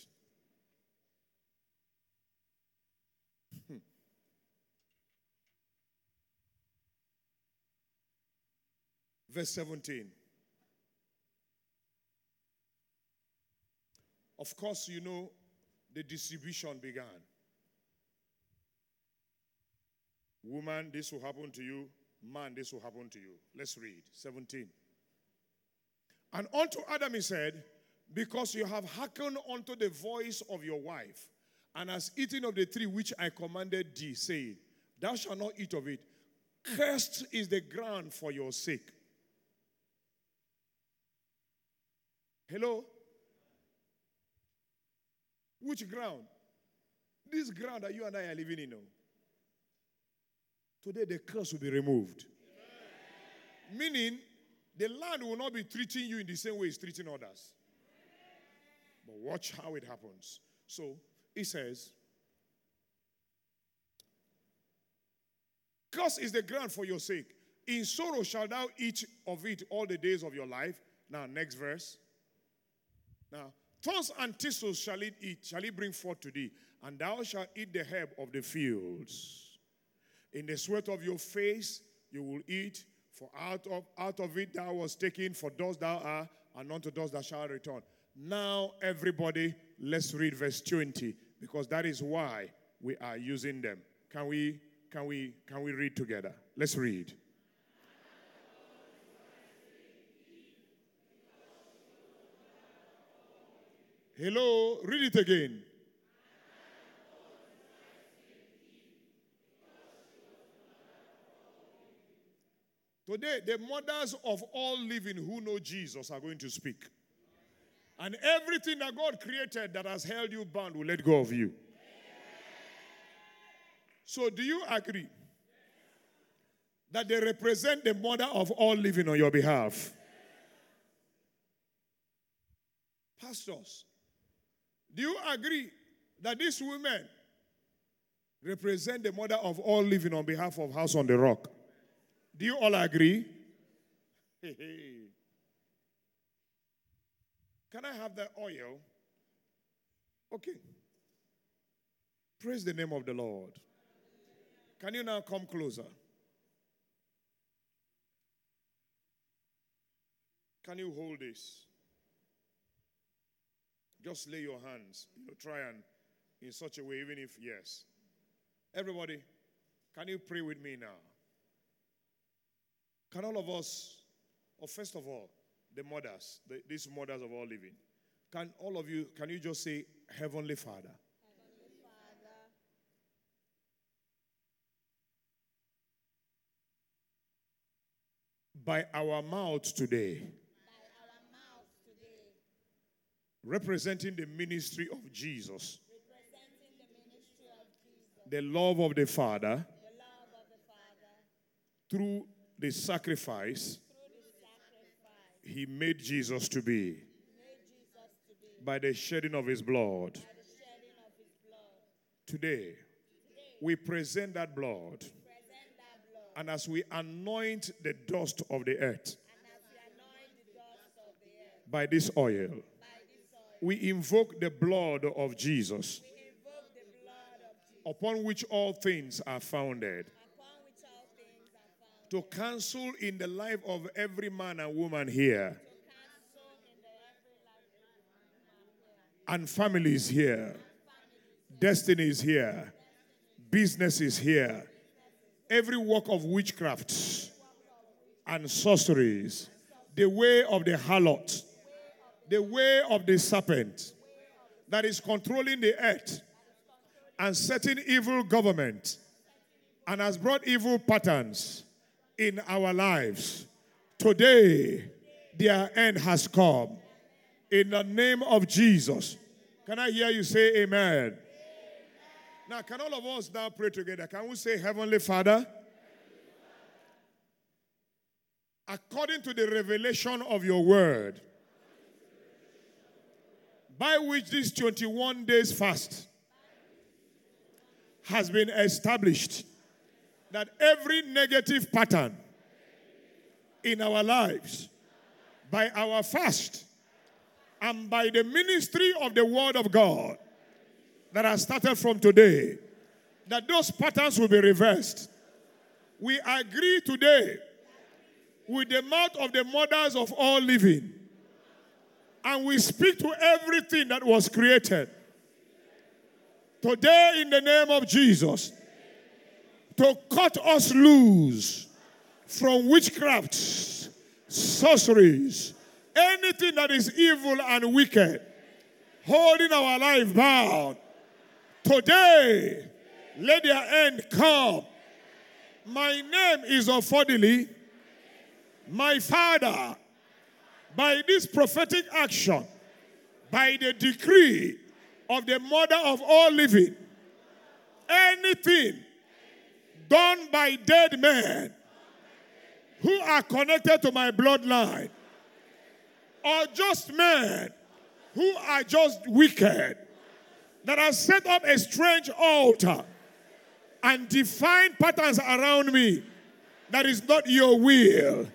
Verse 17. Of course, you know the distribution began. Woman, this will happen to you. Man, this will happen to you. Let's read. 17. And unto Adam he said, because you have hearkened unto the voice of your wife, and hast eaten of the tree which I commanded thee, saying, thou shalt not eat of it. Cursed is the ground for your sake. Hello? Which ground? This ground that you and I are living in now. Today the curse will be removed. Meaning, the land will not be treating you in the same way it's treating others. But watch how it happens. So, it says, cursed is the ground for your sake. In sorrow shalt thou eat of it all the days of your life. Now, next verse. Now, thorns and thistles shall it eat, shall it bring forth to thee, and thou shalt eat the herb of the fields. In the sweat of your face you will eat, for out of it thou was taken, for dust thou art, and unto dust thou shalt return. Now, everybody, let's read verse 20, because that is why we are using them. Can we read together? Let's read. Hello, read it again. Today, the mothers of all living who know Jesus are going to speak. And everything that God created that has held you bound will let go of you. So do you agree that they represent the mother of all living on your behalf? Pastors, do you agree that these women represent the mother of all living on behalf of House on the Rock? Do you all agree? Hey. Can I have that oil? Okay. Praise the name of the Lord. Can you now come closer? Can you hold this? Just lay your hands. Try and in such a way, even if, yes. Everybody, can you pray with me now? Can all of us, or first of all, the mothers, these mothers of all living, can all of you, can you just say, Heavenly Father? Heavenly Father, by our mouths today, representing the ministry of Jesus, the love of the Father, through the sacrifice he made Jesus to be, by the shedding of his blood. Today, we present that blood, and as we anoint the dust of the earth by this oil, we invoke the blood of Jesus, upon which all things are founded, to cancel in the life of every man and woman here, and families here, destiny is here, business is here, every work of witchcraft and sorceries, the way of the harlot, the way of the serpent that is controlling the earth and setting evil government and has brought evil patterns in our lives. Today, their end has come. In the name of Jesus. Can I hear you say amen? Amen. Now, can all of us now pray together? Can we say, Heavenly Father, according to the revelation of your word, by which this 21 days fast has been established, that every negative pattern in our lives, by our fast And by the ministry of the word of God that has started from today, that those patterns will be reversed. We agree today with the mouth of the mothers of all living. And we speak to everything that was created. Today, in the name of Jesus, to cut us loose from witchcraft, sorceries, anything that is evil and wicked, holding our life bound. Today, let their end come. My name is Ofodili. My Father, by this prophetic action, by the decree of the mother of all living, anything done by dead men who are connected to my bloodline, or just men who are just wicked, that have set up a strange altar and defined patterns around me that is not your will,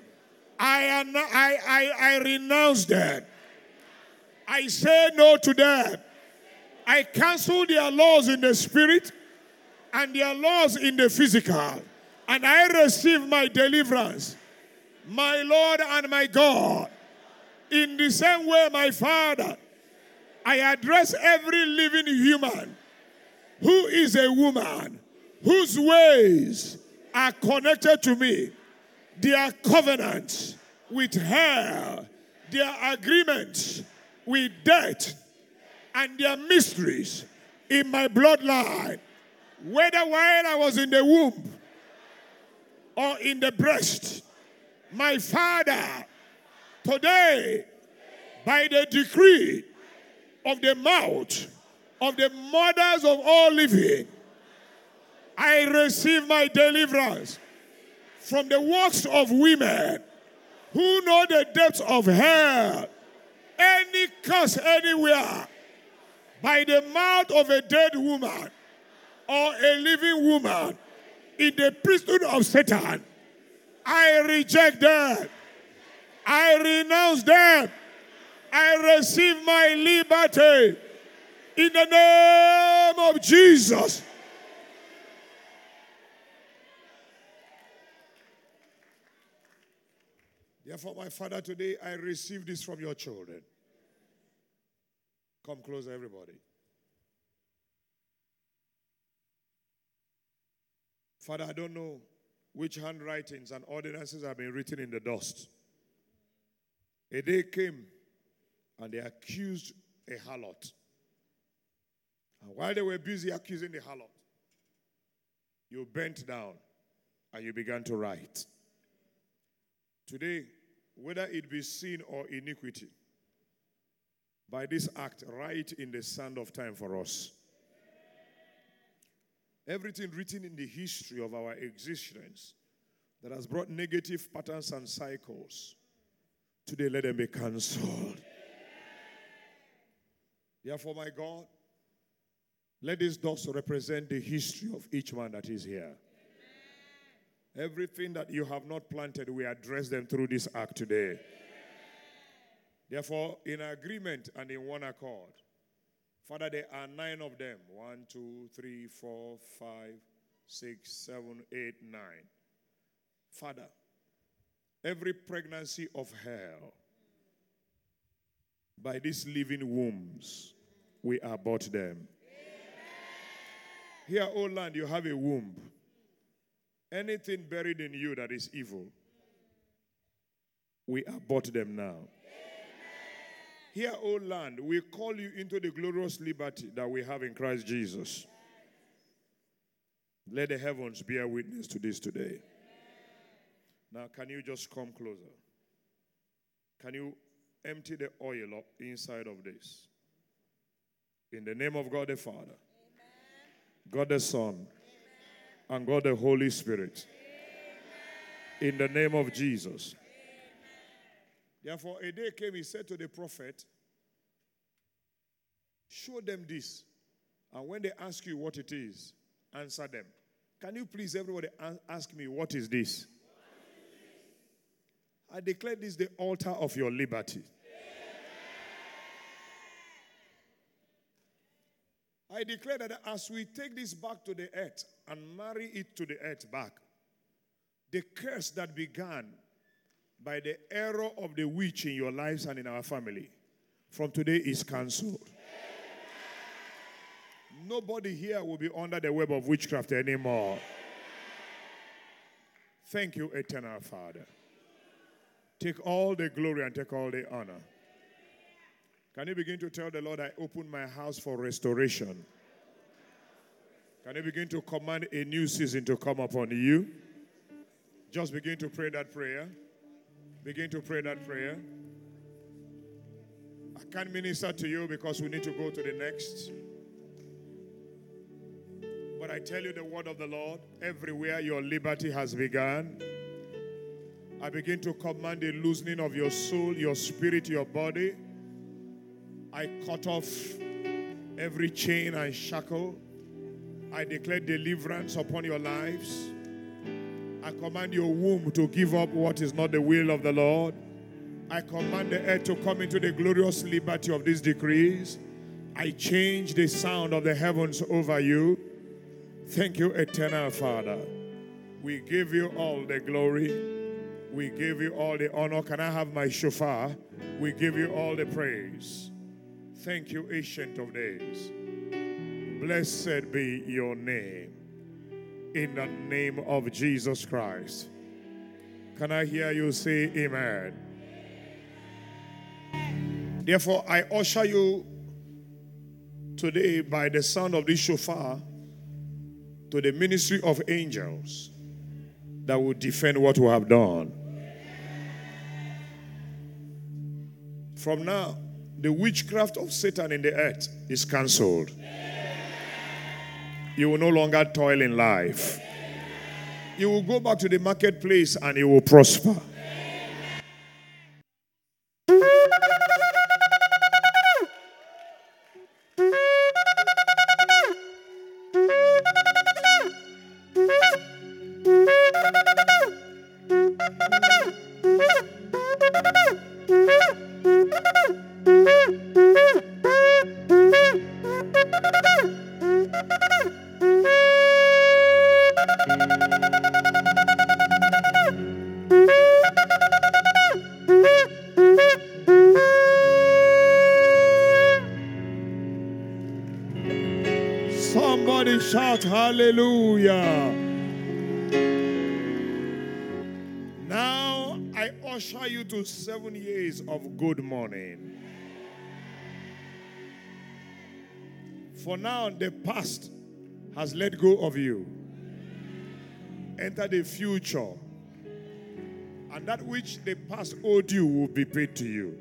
I renounce them. I say no to them. I cancel their laws in the spirit and their laws in the physical. And I receive my deliverance, my Lord and my God. In the same way, my Father, I address every living human who is a woman, whose ways are connected to me, their covenants with hell, their agreements with death, and their mysteries in my bloodline, whether while I was in the womb or in the breast. My Father, today, by the decree of the mouth of the mothers of all living, I receive my deliverance from the works of women who know the depths of hell. Any curse anywhere by the mouth of a dead woman or a living woman in the priesthood of Satan, I reject them. I renounce them. I receive my liberty in the name of Jesus. Therefore, my Father, today I receive this from your children. Come closer, everybody. Father, I don't know which handwritings and ordinances have been written in the dust. A day came and they accused a harlot. And while they were busy accusing the harlot, you bent down and you began to write. Today, whether it be sin or iniquity, by this act, write in the sand of time for us. Everything written in the history of our existence that has brought negative patterns and cycles, today let them be cancelled. Therefore, my God, let this dust represent the history of each man that is here. Everything that you have not planted, we address them through this act today. Therefore, in agreement and in one accord, Father, there are 9 of them. 1, 2, 3, 4, 5, 6, 7, 8, 9. Father, every pregnancy of hell, by these living wombs, we abort them. Here, O land, you have a womb. Anything buried in you that is evil, we abort them now. Here, O land, we call you into the glorious liberty that we have in Christ Jesus. Let the heavens bear witness to this today. Now, can you just come closer? Can you empty the oil up inside of this? In the name of God the Father, God the Son, and God the Holy Spirit. In the name of Jesus. Therefore, a day came, he said to the prophet, show them this. And when they ask you what it is, answer them. Can you please, everybody, ask me, what is this? I declare this the altar of your liberty. I declare that as we take this back to the earth and marry it to the earth back, the curse that began by the error of the witch in your lives and in our family, from today is cancelled. Nobody here will be under the web of witchcraft anymore. Thank you, eternal Father. Take all the glory and take all the honor. Can you begin to tell the Lord, I open my house for restoration? Can you begin to command a new season to come upon you? Just begin to pray that prayer. Begin to pray that prayer. I can't minister to you because we need to go to the next. But I tell you the word of the Lord, everywhere your liberty has begun, I begin to command the loosening of your soul, your spirit, your body. I cut off every chain and shackle. I declare deliverance upon your lives. I command your womb to give up what is not the will of the Lord. I command the earth to come into the glorious liberty of these decrees. I change the sound of the heavens over you. Thank you, eternal Father. We give you all the glory. We give you all the honor. Can I have my shofar? We give you all the praise. Thank you, Ancient of Days. Blessed be your name. In the name of Jesus Christ. Can I hear you say amen? Therefore, I usher you today by the sound of this shofar to the ministry of angels that will defend what we have done. From now, the witchcraft of Satan in the earth is cancelled. You will no longer toil in life. You will go back to the marketplace and you will prosper. Somebody shout hallelujah. Now I usher you to 7 years of good morning. For now, the past has let go of you. Enter the future. And that which the past owed you will be paid to you.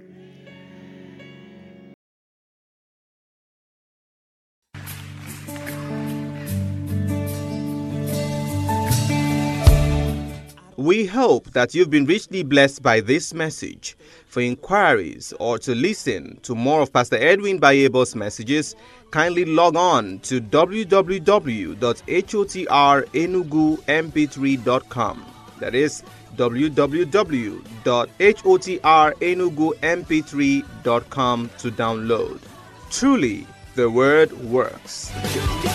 We hope that you've been richly blessed by this message. For inquiries or to listen to more of Pastor Edwin Bayebo's messages, kindly log on to www.hotrnugump3.com. That is www.hotrnugump3.com to download. Truly, the word works.